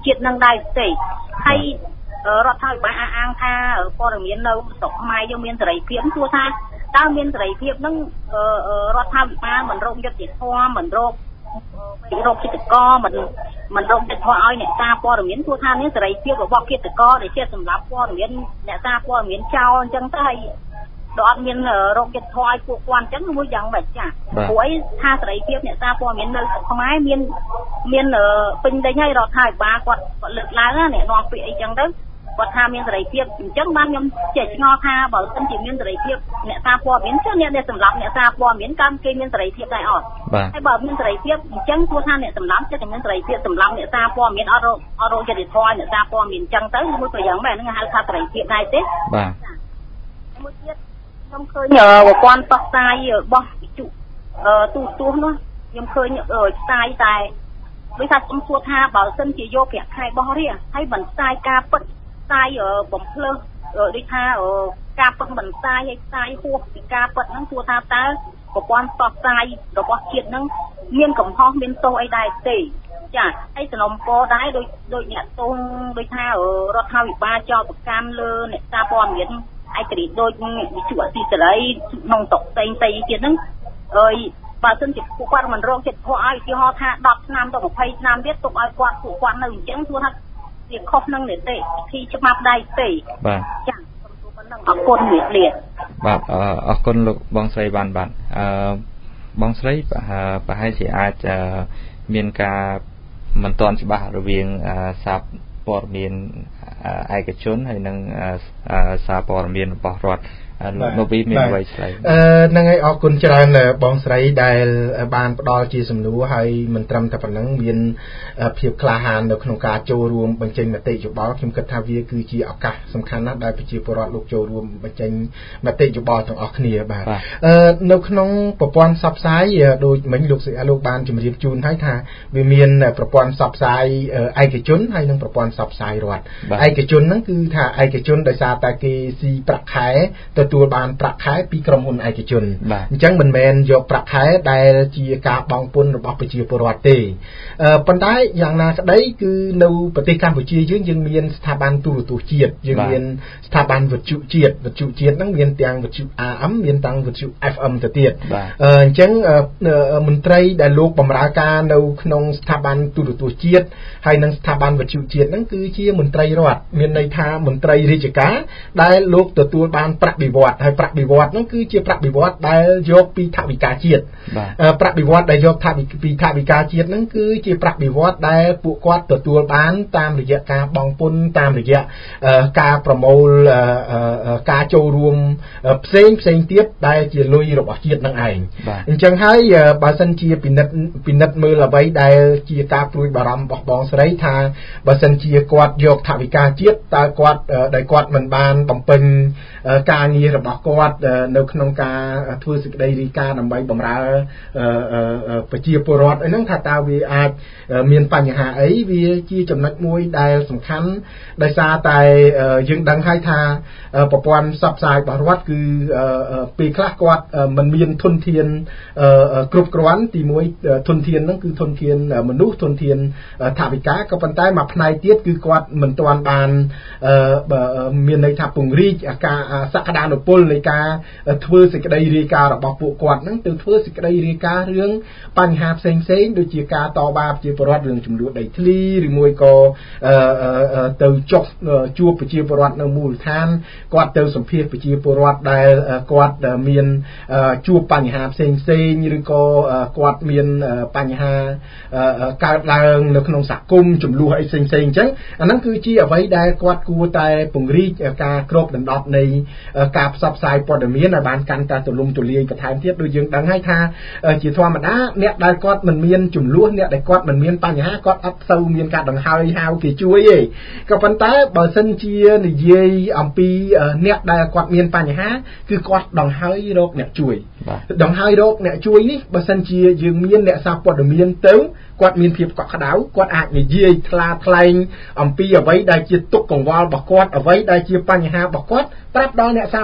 ជាតិនឹងដែរទេហើយរដ្ឋាភិបាលអាងថាព័ត៌មាននៅស្រុកខ្មែរយើងមានសេរីភាពទោះថាតើមានសេរីភាពនឹងរដ្ឋាភិបាលមិនរកយុត្តិធម៌មិនរកគិតកោមិនរកយុត្តិធម៌ឲ្យអ្នកសារព័ត៌មានទោះថានេះសេរីភាពរបស់គិតកោដែលជាសម្រាប់ព័ត៌មានអ្នកសារព័ត៌មានចោលអញ្ចឹងទៅហើយដល់អត់មានរោគចិត្តធွာឲ្យពួកគាត់អញ្ចឹងមួយយ៉ាងម៉េចចាព្រោះអីថាសេរីភាពអ្នកសារព័ត៌មាននៅខ្មែរមានពេញលេញហើយរដ្ឋាភិបាលគាត់លើកឡើងណាអ្នកនាំពាក្យអីចឹងទៅគាត់ថាមានសេរីភាពអញ្ចឹងបានខ្ញុំចេះឆ្ងល់ថាបើមិនជាមានសេរីភាពអ្នកសារព័ត៌មានចុះអ្នកដែលសម្រាប់អ្នកសារព័ត៌មានកម្មគេមានសេរីភាពដែរអត់ហើយបើមានសេរីភាពអញ្ចឹងព្រោះថាអ្នកសម្រាប់ចិត្តតែមានសេរីភាពសម្រាប់អ្នកសារព័ត៌មានអត់រកយុត្តិធម៌អ្នកសារព័ត៌មានអញ្ចឹងទៅមួយប្រយ៉ាងម៉េចហ្នឹងហៅថាសេរីភាពដែរទេបាទមួយទៀតខ្ញុំឃើញប្រព័ន្ធផ្សព្វផ្សាយរបស់វិទ្យុទូរទស្សន៍នោះខ្ញុំឃើញផ្សាយតែដូចថាខ្ញុំសួរថាបើសិនជាយកប្រាក់ខែបោះរាហើយមិនផ្សាយការពិតផ្សាយបំភ្លើសដូចថាការពិតមិនផ្សាយឲ្យផ្សាយហួសពីការពិតហ្នឹងសួរថាតើប្រព័ន្ធផ្សព្វផ្សាយរបស់ជាតិហ្នឹងមានកំហុសមានទោសអីដែរទេចាហើយសំណុំពរដែរដូចអ្នកទងដូចថារដ្ឋាភិបាលចោទប្រកាន់លើអ្នកសារព័ត៌មានឯករាជ្យដូចវិទ្យុអស៊ីសេរីក្នុងតុផ្សេងៗទៀតហ្នឹងបើសិនជាពួកគាត់មិនរកចិត្តធោះឲ្យឧទាហរណ៍ថា10ឆ្នាំទៅ20ឆ្នាំទៀតទុកឲ្យពួកគាត់នៅអញ្ចឹងព្រោះថាវាខុសនឹងនីតិវិធីច្បាប់ដែរទេបាទចាសំទោសប៉ុណ្ណឹងអរគុណអ្នកលាបាទអរគុណលោកបងស្រីបានបងស្រីប្រហែលជាអាចមានការមិនទាន់ច្បាស់រវាងសារព័ត៌មានឯកជនហើយនិងសារព័ត៌មានរបស់រដ្ឋលោកវីមានអ្វីឆ្លើយហ្នឹងហើយអរគុណច្រើនបងស្រីដែលបានផ្ដល់ជាសំណួរហើយមិនត្រឹមតែប៉ុណ្ណឹងមានភាពក្លាហាននៅក្នុងការចូលរួមបញ្ចេញមតិយោបល់ខ្ញុំគិតថាវាគឺជាឱកាសសំខាន់ណាស់ដែលប្រជាពលរដ្ឋលោកចូលរួមបញ្ចេញមតិយោបល់ទាំងអស់គ្នាបាទនៅក្នុងប្រព័ន្ធផ្សព្វផ្សាយដូចមិញលោកបានជម្រាបជូនហើយថាវាមានប្រព័ន្ធផ្សព្វផ្សាយឯកជនហើយនិងប្រព័ន្ធផ្សព្វផ្សាយរដ្ឋឯកជនហ្នឹងគឺថាឯកជនដោយសារតែគេស៊ីប្រាក់ខែទទួលបានប្រាក់ខែពីក្រុមហ៊ុនឯកជនអញ្ចឹងមិនមែនយកប្រាក់ខែដែលជាការបង់ពន្ធរបស់ប្រជាពលរដ្ឋទេប៉ុន្តែយ៉ាងណាក្តីគឺនៅប្រទេសកម្ពុជាយើងមានស្ថាប័នទូរទស្សន៍ជាតិយើងមានស្ថាប័នវិទ្យុជាតិហ្នឹងមានទាំងវិទ្យុ AM មានទាំងវិទ្យុ FM ទៅទៀតអញ្ចឹងមន្ត្រីដែលលោកបម្រើការនៅក្នុងស្ថាប័នទូរទស្សន៍ជាតិហើយនិងស្ថាប័នវិទ្យុជាតិហ្នឹងគឺជាមន្ត្រីរដ្ឋមានន័យថាមន្ត្រីរាជការដែលលោកទទួលបានប្រាក់បៀវត្សហើយប្រាក់បៀវត្សហ្នឹងគឺជាប្រាក់បៀវត្សដែលយកពីថវិកាជាតិប្រាក់បៀវត្សដែលយកពីថវិកាជាតិហ្នឹងគឺជាប្រាក់បៀវត្សដែលពួកគាត់ទទួលបានតាមរយៈការបង់ពន្ធតាមរយៈការប្រមូលការចូលរួមផ្សេងទៀតដែលជាលុយរបស់ជាតិនឹងឯងអញ្ចឹងហើយបើសិនជាពិនិត្យមើលអ្វីដែលជាការព្រួយបារម្ភរបស់បងស្រីថាបើសិនជាគាត់យកថវិកាជាតិតើគាត់មិនបានបំពេញការងាររបស់គាត់នៅក្នុងការធ្វើសេចក្តីរាយការណ៍ដើម្បីបម្រើប្រជាពលរដ្ឋអីហ្នឹងថាតើវាអាចមានបញ្ហាអីវាជាចំណុចមួយដែលសំខាន់ដោយសារតែយើងដឹងហើយថាប្រព័ន្ធផ្សព្វផ្សាយរបស់រដ្ឋគឺពេលខ្លះគាត់មិនមានធនធានគ្រប់គ្រាន់ទីមួយធនធានហ្នឹងគឺធនធានមនុស្សធនធានថវិកាក៏ប៉ុន្តែមួយផ្នែកទៀតគឺគាត់មិនទាន់បានមានន័យថាពង្រីកការសក្តានុពលនៃការធ្វើសេចក្តីរាយការណ៍របស់ពួកគាត់ហ្នឹងទៅធ្វើសេចក្តីរាយការណ៍រឿងបញ្ហាផ្សេងដូចជាការតវ៉ាប្រជាពលរដ្ឋរឿងចំនួនដីធ្លីឬមួយក៏ទៅចុះជួបប្រជាពលរដ្ឋនៅមូលដ្ឋានគាត់ទៅសម្ភាសប្រជាពលរដ្ឋដែលគាត់មានជួបបញ្ហាផ្សេងឬក៏គាត់មានបញ្ហាកើតឡើងនៅក្នុងសហគមន៍ចំនួនអីផ្សេងអញ្ចឹងអាហ្នឹងគឺជាអ្វីដែលគាត់គួរតែពង្រីកការគ្របដណ្ដប់នៃការផ្សព្វផ្សាយព័ត៌មានឲ្យបានកាន់តែទូលំទូលាយបន្ថែមទៀតដូចយើងដឹងហើយថាជាធម្មតាអ្នកដែលគាត់មិនមានចំនួនអ្នកដែលគាត់មិនមានបញ្ហាគាត់អត់សូវមានការដង្ហើយហៅគេជួយទេក៏ប៉ុន្តែបើសិនជានិយាយអំពីអ្នកដែលគាត់មានបញ្ហាគឺគាត់ដង្ហើយរកអ្នកជួយដង្ហើយរកអ្នកជួយនេះបើសិនជាយើងមានអ្នកសារព័ត៌មានទៅគាត់មានភាពកក់ក្ដៅគាត់អាចនិយាយថ្លាថ្លែងអំពីអ្វីដែលជាទុក្ខកង្វល់របស់គាត់អ្វីដែលជាបញ្ហារបស់គាត់ប្រាប់ដល់អ្នកសារ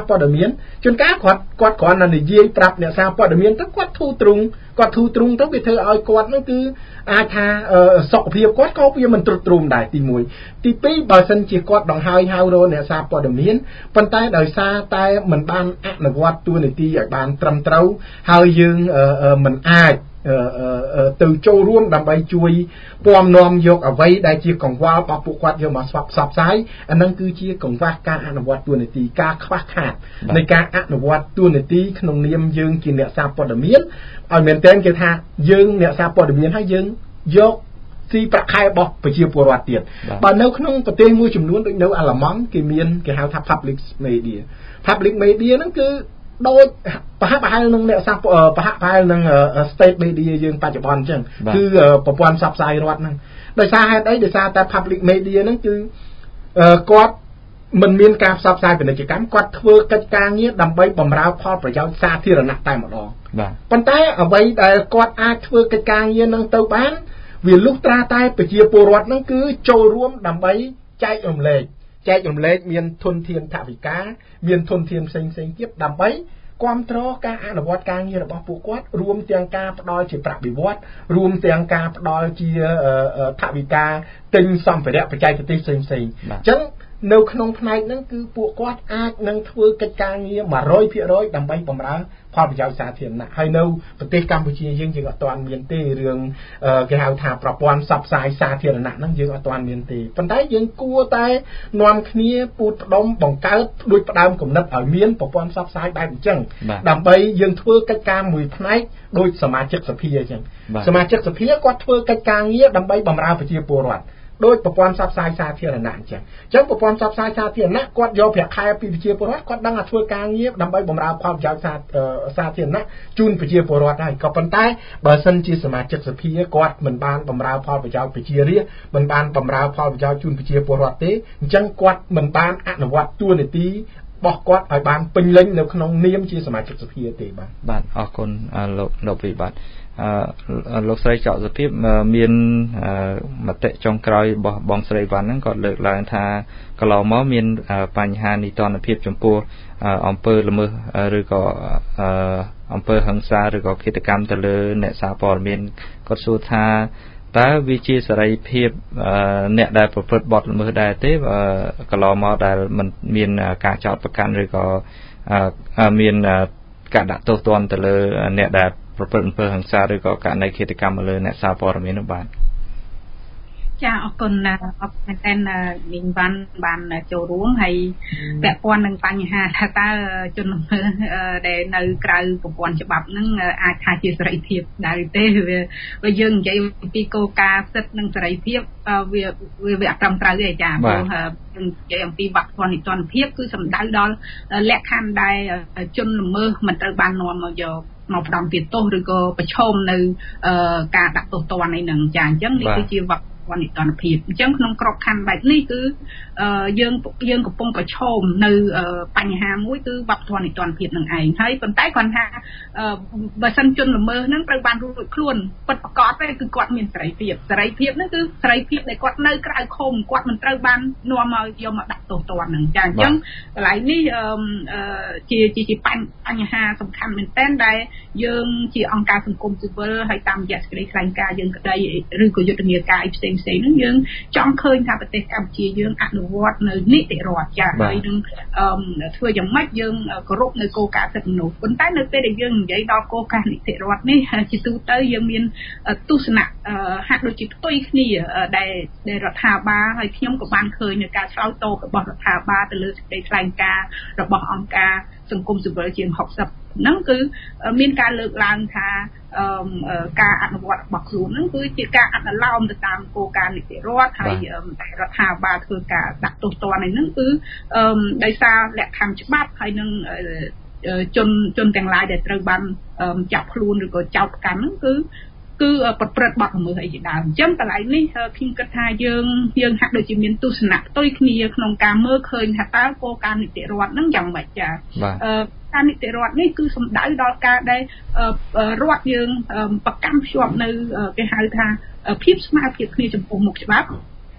ព័ត៌មានជួនកាលគាត់គ្រាន់តែនិយាយប្រាប់អ្នកសារព័ត៌មានទៅគាត់ធូរទ្រង់ទៅវាធ្វើឲ្យគាត់ហ្នឹងគឺអាចថាសុខភាពគាត់ក៏វាមិនទ្រុឌទ្រោមដែរទី1ទី2បើសិនជាគាត់ដង្ហើយហៅរកអ្នកសារព័ត៌មានប៉ុន្តែដោយសារតែមិនបានអនុវត្តតួនាទីឲ្យបានត្រឹមត្រូវហើយយើងមិនអាចទៅចូលរួមដើម្បីជួយពំនាំយកអ្វីដែលជាកង្វល់របស់ពួកគាត់យកមកផ្សព្វផ្សាយអានឹងគឺជាកង្វះការអនុវត្តតួនាទីការខ្វះខាតនៃការអនុវត្តតួនាទីក្នុងនាមយើងជាអ្នកសារព័ត៌មានឲ្យមែនទែនគេថាយើងអ្នកសារព័ត៌មានហើយយើងយកទីប្រាក់ខែរបស់ប្រជាពលរដ្ឋទៀតបើនៅក្នុងប្រទេសមួយចំនួនដូចនៅអាល្លឺម៉ង់គេមានគេហៅថា public media ហ្នឹងគឺដូចប្រហាក់ប្រហែលនឹងអ្នកសាស្ត្រប្រហាក់ប្រហែលនឹង state media យើងបច្ចុប្បន្នអញ្ចឹងគឺប្រព័ន្ធផ្សព្វផ្សាយរដ្ឋហ្នឹងដោយសារហេតុអីដោយសារតែ public media ហ្នឹងគឺគាត់មិនមានការផ្សព្វផ្សាយពាណិជ្ជកម្មគាត់ធ្វើកិច្ចការងារដើម្បីបម្រើផលប្រយោជន៍សាធារណៈតែម្ដងប៉ុន្តែអ្វីដែលគាត់អាចធ្វើកិច្ចការងារហ្នឹងទៅបានវាលុះត្រាតែប្រជាពលរដ្ឋហ្នឹងគឺចូលរួមដើម្បីចែករំលែកមានធនធានថវិកាមានធនធានផ្សេងទៀតដើម្បីគ្រប់គ្រងការអនុវត្តការងាររបស់ពួកគាត់រួមទាំងការផ្ដល់ជាប្រាក់បៀវត្សរួមទាំងការផ្ដល់ជាថវិកាទិញសម្ភារៈបច្ចេកទេសផ្សេងអញ្ចឹងនៅក្នុងផ្នែកហ្នឹងគឺពួកគាត់អាចនឹងធ្វើកិច្ចការងារ 100% ដើម្បីបម្រើផលប្រយោជន៍សាធារណៈហើយនៅប្រទេសកម្ពុជាយើងអត់ទាន់មានទេរឿងគេហៅថាប្រព័ន្ធផ្សព្វផ្សាយសាធារណៈហ្នឹងយើងអត់ទាន់មានទេប៉ុន្តែយើងគួរតែនាំគ្នាពូតផ្ដុំបង្កើតដូចផ្ដើមគំនិតឲ្យមានប្រព័ន្ធផ្សព្វផ្សាយបែបអញ្ចឹងដើម្បីយើងធ្វើកិច្ចការមួយផ្នែកដូចសមាជិកសភាអញ្ចឹងសមាជិកសភាគាត់ធ្វើកិច្ចការងារដើម្បីបម្រើប្រជាពលរដ្ឋដោយប្រព័ន្ធផ្សព្វផ្សាយសាធារណៈអញ្ចឹងប្រព័ន្ធផ្សព្វផ្សាយសាធារណៈគាត់យកប្រាក់ខែពីប្រជាពលរដ្ឋគាត់ដឹងថាធ្វើការងារដើម្បីបម្រើផលប្រយោជន៍សាធារណៈជូនប្រជាពលរដ្ឋហើយក៏ប៉ុន្តែបើសិនជាសមាជិកសភាគាត់មិនបានបម្រើផលប្រយោជន៍ប្រជារាស្ត្រមិនបានបម្រើផលប្រយោជន៍ជូនប្រជាពលរដ្ឋទេអញ្ចឹងគាត់មិនបានអនុវត្តតួនាទីរបស់គាត់ឲ្យបានពេញលេញនៅក្នុងនាមជាសមាជិកសភាទេបាទអរគុណលោកវិបាទលោកស្រីចောက်សុភាពមានមតិចុងក្រោយរបស់បងស្រីវ៉ាន់ហ្នឹងគាត់លើកឡើងថាកន្លងមកមានបញ្ហានីតិរដ្ឋភាពចំពោះអំពើល្មើសឬក៏អំពើហិង្សាឬក៏ឃាតកម្មទៅលើអ្នកសារព័ត៌មានគាត់សួរថាតើវាជាសេរីភាពអ្នកដែលប្រព្រឹត្តបទល្មើសដែរទេកន្លងមកដែលមិនមានការចោទប្រកាន់ឬក៏មានការដាក់ទោសទណ្ឌទៅលើអ្នកដែលប្រព្រឹត្តអំពើហិង្សាឬក៏ករណីឃាតកម្មលើអ្នកសារព័ត៌មាននោះបាទចាអរគុណមែនតើមីងវ៉ាន់បានចូលរួមហើយពាក់ព័ន្ធនឹងបញ្ហាថាតើជនល្មើសដែលនៅក្រៅប្រព័ន្ធច្បាប់ហ្នឹងអាចថាជាសេរីភាពដែរទេវាយើងនិយាយអំពីគោលការណ៍សិទ្ធិនិងសេរីភាពវាអត់ត្រឹមត្រូវទេចាព្រោះយើងនិយាយអំពីវប្បធម៌នីតិរដ្ឋភាពគឺសំដៅដល់លក្ខខណ្ឌដែលជនល្មើសមិនត្រូវបាននាំមកយកមកផ្ដំទៀតទោសឬក៏ប្រឈមនៅការដាក់ទោសទណ្ឌនេះនឹងចាអញ្ចឹងនេះគឺជាវប្បធម៌នីតិរដ្ឋភាពអញ្ចឹងក្នុងក្របខ័ណ្ឌបែបនេះគឺយើងកំពុងប្រឈមនៅបញ្ហាមួយគឺវប្បធម៌នីតិរដ្ឋភាពនឹងឯងហើយប៉ុន្តែគាត់ថាបើសិនជនល្មើសហ្នឹងត្រូវបានរួចខ្លួនពិតប្រាកដទេគឺគាត់មានសេរីភាពហ្នឹងគឺសេរីភាពដែលគាត់នៅក្រៅឃុំគាត់មិនត្រូវបាននាំមកយកមកដាក់ទោសទណ្ឌហ្នឹងចាអញ្ចឹងកន្លែងនេះជាបញ្ហាសំខាន់មែនទែនដែលយើងជាអង្គការសង្គមស៊ីវិលហើយតាមរយៈសេចក្តីថ្លែងការណ៍យើងក្តីឬក៏យុទ្ធនាការផ្សេងហ្នឹងយើងចង់ឃើញថាប្រទេសកម្ពុជាយើងអនុវត្តនៅនីតិរដ្ឋចាហើយនឹងធ្វើយ៉ាងម៉េចយើងគោរពនៅគោលការណ៍សិទ្ធិមនុស្សប៉ុន្តែនៅពេលដែលយើងនិយាយដល់គោលការណ៍នីតិរដ្ឋនេះជាទូទៅយើងមានទស្សនៈហាក់ដូចជាផ្ទុយគ្នាដែលរដ្ឋាភិបាលហើយខ្ញុំក៏បានឃើញនៅការឆ្លើយតបរបស់រដ្ឋាភិបាលទៅលើសេចក្តីថ្លែងការណ៍របស់អង្គការសង្គមស៊ីវិលជាង60ហ្នឹងគឺមានការលើកឡើងថាការអនុវត្តរបស់ខ្លួនហ្នឹងគឺជាការអនុលោមទៅតាមគោលការណ៍នីតិរដ្ឋហើយរដ្ឋាភិបាលធ្វើការដាក់ទោសទណ្ឌហ្នឹងគឺដោយសារលក្ខខណ្ឌច្បាប់ហើយនឹងជនទាំងឡាយដែលត្រូវបានចាប់ខ្លួនឬក៏ចោទប្រកាន់ហ្នឹងគឺប្រព្រឹត្តបទល្មើសអីជាដើមអញ្ចឹងកន្លែងនេះខ្ញុំគិតថាយើងហាក់ដូចជាមានទស្សនៈផ្ទុយគ្នាក្នុងការមើលឃើញថាតើគោលការណ៍នីតិរដ្ឋហ្នឹងយ៉ាងម៉េចចាការនីតិរដ្ឋនេះគឺសំដៅដល់ការដែលរដ្ឋយើងប្រកាន់ភ្ជាប់នៅគេហៅថាភាពស្មើភាពគ្នាចំពោះមុខច្បាប់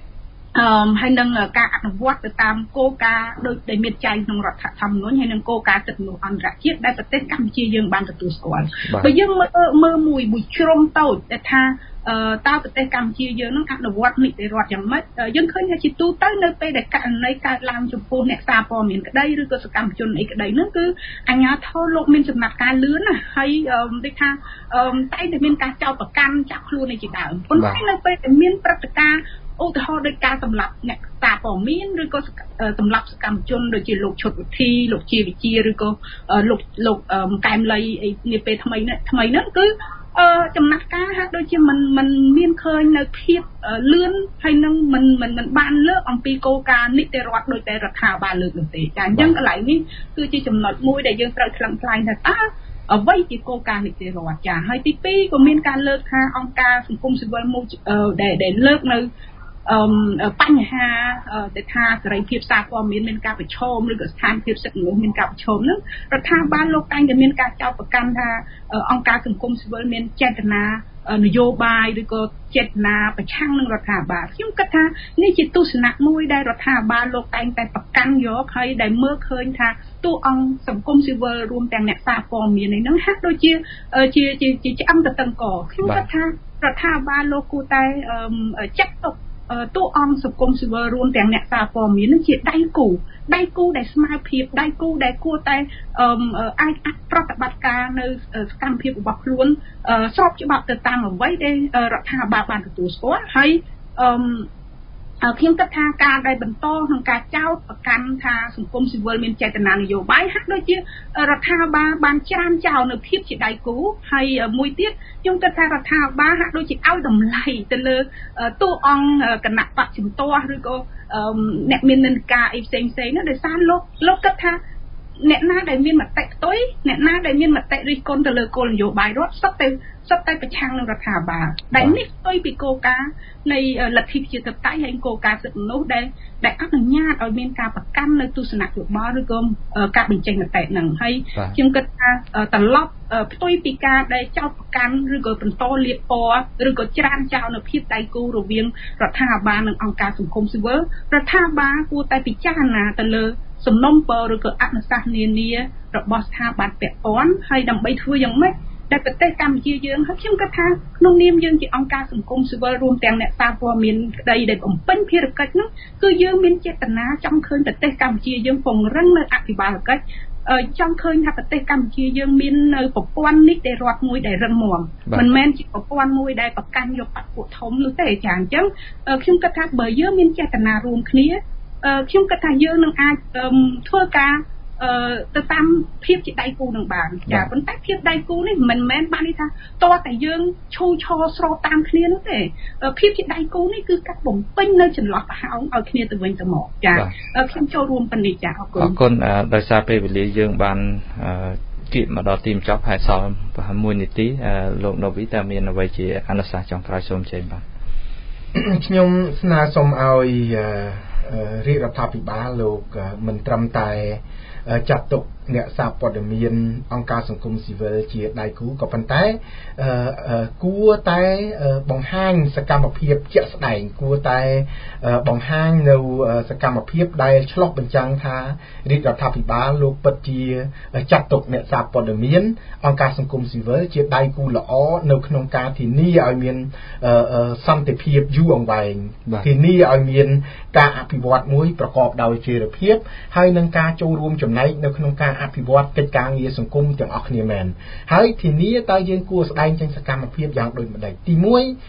ហើយនឹងការអនុវត្តទៅតាមគោលការណ៍ដោយដែលមានចែងក្នុងរដ្ឋធម្មនុញ្ញហើយនឹងគោលការណ៍សិទ្ធិមនុស្សអន្តរជាតិដែលប្រទេសកម្ពុជាយើងបានទទួលស្គាល់បើយើងមើលមួយជ្រុងតូចដែលថាតើប្រទេសកម្ពុជាយើងនឹងអនុវត្តនីតិរដ្ឋយ៉ាងម៉េចយើងឃើញថាជាទូទៅនៅពេលដែលករណីកើតឡើងចំពោះអ្នកសារព័ត៌មានក្តីឬក៏សកម្មជនអីក្តីហ្នឹងគឺអាជ្ញាធរលោកមានចំណាត់ការលឿនណាហើយដូចថាតែតែមានការចោទប្រកាន់ចាប់ខ្លួននេះជាដើមប៉ុន្តែនៅពេលដែលមានព្រឹត្តិការណ៍ឧទាហរណ៍ដោយការសម្លាប់អ្នកសារព័ត៌មានឬក៏សម្លាប់សកម្មជនដូចជាលោកឈុតវិធីលោកជាវិជាឬក៏លោកកែមលីនាពេលថ្មីហ្នឹងគឺចំណាត់ការហាក់ដូចជាมันមានឃើញនៅភាពលឿនហើយនឹងมันបានលើកអំពីគោលការណ៍នីតិរដ្ឋដោយតែរដ្ឋាភិបាលលើកនោះទេចាអញ្ចឹងកន្លែងនេះគឺជាចំណុចមួយដែលយើងត្រូវថ្លឹងថ្លែងថាតើអ្វីជាគោលការណ៍នីតិរដ្ឋចាហើយទី2ក៏មានការលើកថាអង្គការសង្គមស៊ីវិលមួយដែលលើកនៅបញ្ហាដែលថាសេរីភាពសារព័ត៌មានមានការប្រឈមឬក៏ស្ថានភាពសិទ្ធិមនុស្សមានការប្រឈមហ្នឹងរដ្ឋាភិបាលលោកតែងតែមានការចោទប្រកាន់ថាអង្គការសង្គមស៊ីវិលមានចេតនានយោបាយឬក៏ចេតនាប្រឆាំងនឹងរដ្ឋាភិបាលខ្ញុំគិតថានេះជាទស្សនៈមួយដែលរដ្ឋាភិបាលលោកតែងតែប្រកាន់យកហើយដែលមើលឃើញថាតួអង្គសង្គមស៊ីវិលរួមទាំងអ្នកសារព័ត៌មានហ្នឹងហាក់ដូចជាឆ្អឹងទៅតឹងកខ្ញុំគិតថារដ្ឋាភិបាលលោកគួរតែចាត់ទុកតួអង្គសង្គមស៊ីវិលរួមទាំងអ្នកសារព័ត៌មាននឹងជាដៃគូដែលស្មើភាពដៃគូដែលគួរតែអាចប្រតិបត្តិការនៅសកម្មភាពរបស់ខ្លួនស្របច្បាប់ទៅតាមអ្វីដែលរដ្ឋាភិបាលបានទទួលស្គាល់ហើយខ្ញុំគិតថាការដែលបន្តក្នុងការចោទប្រកាន់ថាសង្គមស៊ីវិលមានចេតនានយោបាយហាក់ដូចជារដ្ឋាភិបាលបានច្រានចោលនៅភាពជាដៃគូហើយមួយទៀតខ្ញុំគិតថារដ្ឋាភិបាលហាក់ដូចជាឲ្យតម្លៃទៅលើតួអង្គគណៈបព្វជិមទាស់ឬក៏អ្នកមាននិន្នាការអីផ្សេងនោះដោយសារលោកគិតថាអ្នកណាដែលមានមតិផ្ទុយអ្នកណាដែលមានមតិរិះគន់ទៅលើគោលនយោបាយរដ្ឋសុទ្ធតែប្រឆាំងនឹងរដ្ឋាភិបាលដែលនេះផ្ទុយពីគោលការណ៍នៃលទ្ធិប្រជាធិបតេយ្យហើយគោលការណ៍សិទ្ធិមនុស្សដែលអនុញ្ញាតឲ្យមានការប្រកាន់នៅទស្សនៈយោបល់ឬក៏ការបញ្ចេញមតិហ្នឹងហើយខ្ញុំគិតថាត្រឡប់ផ្ទុយពីការដែលចោទប្រកាន់ឬក៏បន្តលៀបពណ៌ឬក៏ច្រានចោលនៅភាពដៃគូរវាងរដ្ឋាភិបាលនិងអង្គការសង្គមស៊ីវិលរដ្ឋាភិបាលគួរតែពិចារណាទៅលើសំណុំពរឬក៏អនុសាសន៍នានារបស់ស្ថាប័នពាក់ព័ន្ធហើយដើម្បីធ្វើយ៉ាងម៉េចដែលប្រទេសកម្ពុជាយើងហើយខ្ញុំគិតថាក្នុងនាមយើងជាអង្គការសង្គមស៊ីវិលរួមទាំងអ្នកសារព័ត៌មានក្តីដែលបំពេញភារកិច្ចនោះគឺយើងមានចេតនាចង់ឃើញប្រទេសកម្ពុជាយើងពង្រឹងនៅអភិបាលកិច្ចចង់ឃើញថាប្រទេសកម្ពុជាយើងមាននៅប្រព័ន្ធនីតិរដ្ឋមួយដែលរឹងមាំមិនមែនជាប្រព័ន្ធមួយដែលប្រកាន់យកបព្វពួកធំនោះទេចាអញ្ចឹងខ្ញុំគិតថាបើយើងមានចេតនារួមគ្នាខ្ញុំគិតថាយើងនឹងអាចធ្វើការទៅតាមភាពជាដៃគូនឹងបានចាប៉ុន្តែភាពដៃគូនេះមិនមែនបានន័យថាតើតែយើងឈូឆរស្របតាមគ្នានោះទេភាពជាដៃគូនេះគឺការបំពេញនៅចន្លោះប្រហោងឲ្យគ្នាទៅវិញទៅមកចាខ្ញុំចូលរួមប៉ុណ្ណេះចាអរគុណដោយសារពេលវេលាយើងបានគៀបមកដល់ទីបញ្ចប់ហើយសល់1នាទីលោកណូវីតើមានអ្វីជាអនុសាសន៍ចុងក្រោយសូមជើញបាទខ្ញុំស្នើសុំឲ្យរាជរដ្ឋាភិបាលលោកមិនត្រឹមតែចាត់ទុកអ្នកសារព័ត៌មានអង្គការសង្គមស៊ីវិលជាដៃគូក៏ប៉ុន្តែគួរតែបង្ហាញសកម្មភាពជាក់ស្ដែងគួរតែបង្ហាញនៅសកម្មភាពដែលឆ្លុះបញ្ចាំងថារាជរដ្ឋាភិបាលលោកពិតជាចាត់ទុកអ្នកសារព័ត៌មានអង្គការសង្គមស៊ីវិលជាដៃគូល្អនៅក្នុងការធានាឲ្យមានសន្តិភាពយូរអង្វែងធានាឲ្យមានការអភិវឌ្ឍមួយប្រកបដោយចីរភាពហើយនឹងការចូលរួមចំណែកនៅក្នុងការអភិវឌ្ឍកិច្ចការងារសង្គមទាំងអស់គ្នាមែនហើយធានាតើយើងគួរស្ដែងចេញសកម្មភាពយ៉ាងដូចម្ដេចទី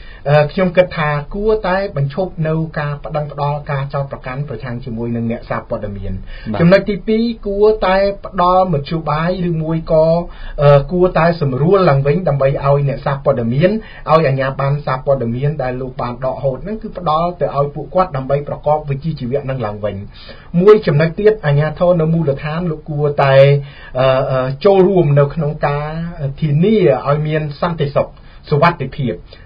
1ខ្ញុំគិតថាគួរតែបញ្ឈប់នៅការប្តឹងផ្តល់ការចោទប្រកាន់ប្រឆាំងជាមួយនឹងអ្នកសារព័ត៌មានចំណុចទី2គួរតែផ្ដល់មធ្យោបាយឬមួយក៏គួរតែសម្រួលឡើងវិញដើម្បីឲ្យអ្នកសារព័ត៌មានឲ្យអាជ្ញាប័ណ្ណសារព័ត៌មានដែលលោកបានដកហូតហ្នឹងគឺផ្ដល់ទៅឲ្យពួកគាត់ដើម្បីប្រកបវិជ្ជាជីវៈនឹងឡើងវិញមួយចំណុចទៀតអាជ្ញាធរនៅមូលដ្ឋានលោកគួរតែចូលរួមនៅក្នុងការធានាឲ្យមានសន្តិសុខសុវត្ថិភាព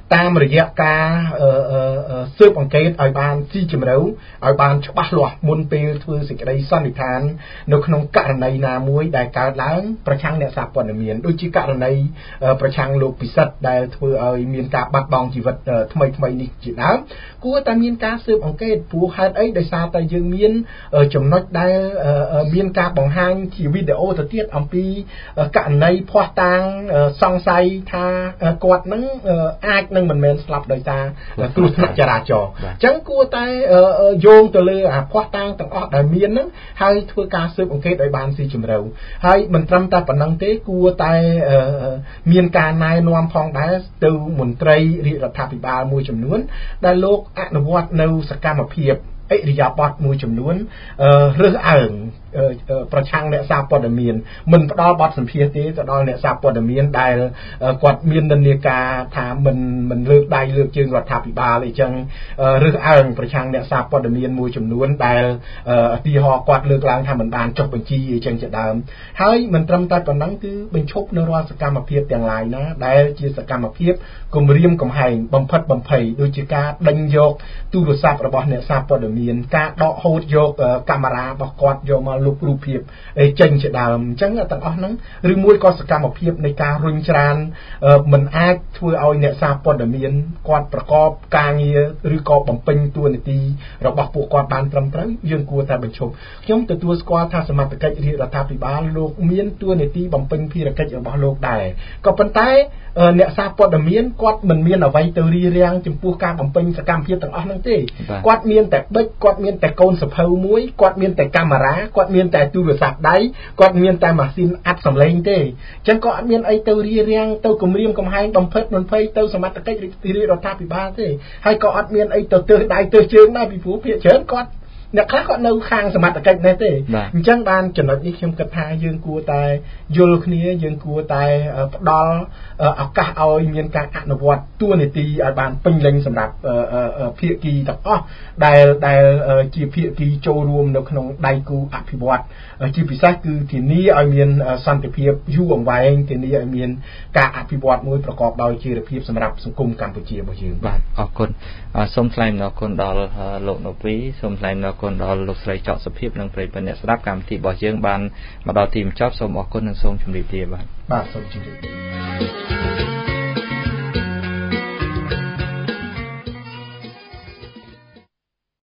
តាមរយៈការស៊ើបអង្កេតឲ្យបានស៊ីជម្រៅឲ្យបានច្បាស់លាស់មុនពេលធ្វើសេចក្តីសន្និដ្ឋាននៅក្នុងករណីណាមួយដែលកើតឡើងប្រឆាំងអ្នកសារព័ត៌មានដូចជាករណីប្រឆាំងលោកពិសិដ្ឋដែលធ្វើឲ្យមានការបាត់បង់ជីវិតថ្មីនេះជាដើមគួរតែមានការស៊ើបអង្កេតព្រោះហេតុអីដោយសារតែយើងមានចំណុចដែលមានការបង្ហាញជាវីដេអូទៅទៀតអំពីករណីភ័ស្តុតាងសង្ស័យថាគាត់នឹងអាចនឹងមិនមែនស្លាប់ដោយសារគ្រោះថ្នាក់ចរាចរណ៍អញ្ចឹងគួរតែយោងទៅលើភ័ស្តុតាងទាំងអស់ដែលមានហ្នឹងហើយធ្វើការស៊ើបអង្កេតឲ្យបានស៊ីជម្រៅហើយមិនត្រឹមតែប៉ុណ្្នឹងទេគួរតែមានការណែនាំផងដែរទៅមន្ត្រីរាជរដ្ឋាភិបាលមួយចំនួនដែលលោកអនុវត្តនៅសកម្មភាពអិរិយាបថមួយចំនួនរើសអើងប្រឆាំងអ្នកសារព័ត៌មានមិនផ្ដល់បទសម្ភាសន៍ទេទៅដល់អ្នកសារព័ត៌មានដែលគាត់មាននិន្នាការថាមិនលើកដៃលើកជើងរដ្ឋាភិបាលអីចឹងរើសអើងប្រឆាំងអ្នកសារព័ត៌មានមួយចំនួនដែលឧទាហរណ៍គាត់លើកឡើងថាមិនបានចុះបញ្ជីអីចឹងជាដើមហើយមិនត្រឹមតែប៉ុណ្ណឹងគឺបញ្ឈប់នៅរាល់សកម្មភាពទាំងឡាយណាដែលជាសកម្មភាពគំរាមកំហែងបំផិតបំភ័យដូចជាការដេញយកទូរស័ព្ទរបស់អ្នកសារព័ត៌មានការដកហូតយកកាមេរ៉ារបស់គាត់យកមកលុបរូបភាពចេញជាដើមអញ្ចឹងទាំងអស់ហ្នឹងឬមួយក៏សកម្មភាពនៃការរុញច្រានមិនអាចធ្វើឲ្យអ្នកសារព័ត៌មានគាត់ប្រកបការងារឬក៏បំពេញតួនាទីរបស់ពួកគាត់បានត្រឹមត្រូវយើងគួរតែបញ្ឈប់ខ្ញុំទទួលស្គាល់ថាសមត្ថកិច្ចរាជរដ្ឋាភិបាលលោកមានតួនាទីបំពេញភារកិច្ចរបស់លោកដែរក៏ប៉ុន្តែអ្នកសារព័ត៌មានគាត់មិនមានអ្វីទៅរារាំងចំពោះការបំពេញសកម្មភាពទាំងអស់ហ្នឹងទេគាត់មានតែប៊ិចគាត់មានតែកូនសភៅមួយគាត់មានតែកាមេរ៉ាគាត់មានតែទូរស័ព្ទដៃគាត់មានតែម៉ាស៊ីនអាត់សំឡេងទេអញ្ចឹងក៏អត់មានអីទៅរារាំងទៅគំរាមកំហែងបំផិតបំភ័យទៅសមត្ថកិច្ចរាជរដ្ឋាភិបាលទេហើយក៏អត់មានអីទៅទើសដៃទើសជើងដែរពីព្រោះភាគច្រើនគាត់អ្នកខ្លះគាត់នៅខាងសមត្ថកិច្ចនេះទេអញ្ចឹងបានចំណុចនេះខ្ញុំគិតថាយើងគួរតែយល់គ្នាយើងគួរតែផ្ដល់ឱកាសឲ្យមានការអនុវត្តតួនាទីឲ្យបានពេញលេញសម្រាប់ភាគីទាំងអស់ដែលជាភាគីចូលរួមនៅក្នុងដៃគូអភិវឌ្ឍជាពិសេសគឺធានាឲ្យមានសន្តិភាពយូរអង្វែងធានាឲ្យមានការអភិវឌ្ឍមួយប្រកបដោយចីរភាពសម្រាប់សង្គមកម្ពុជារបស់យើងបាទអរគុណសូមថ្លែងអរគុណដល់លោកណូវីសូមថ្លែងអរគុណដល់លោកស្រីចောက်សុភាពនិងប្រិយមិត្តអ្នកស្ដាប់កម្មវិធីរបស់យើងបានមកដល់ទីបញ្ចប់សូមអរគុណនិងសូមជម្រាបលាបាទសូមជម្រាបលា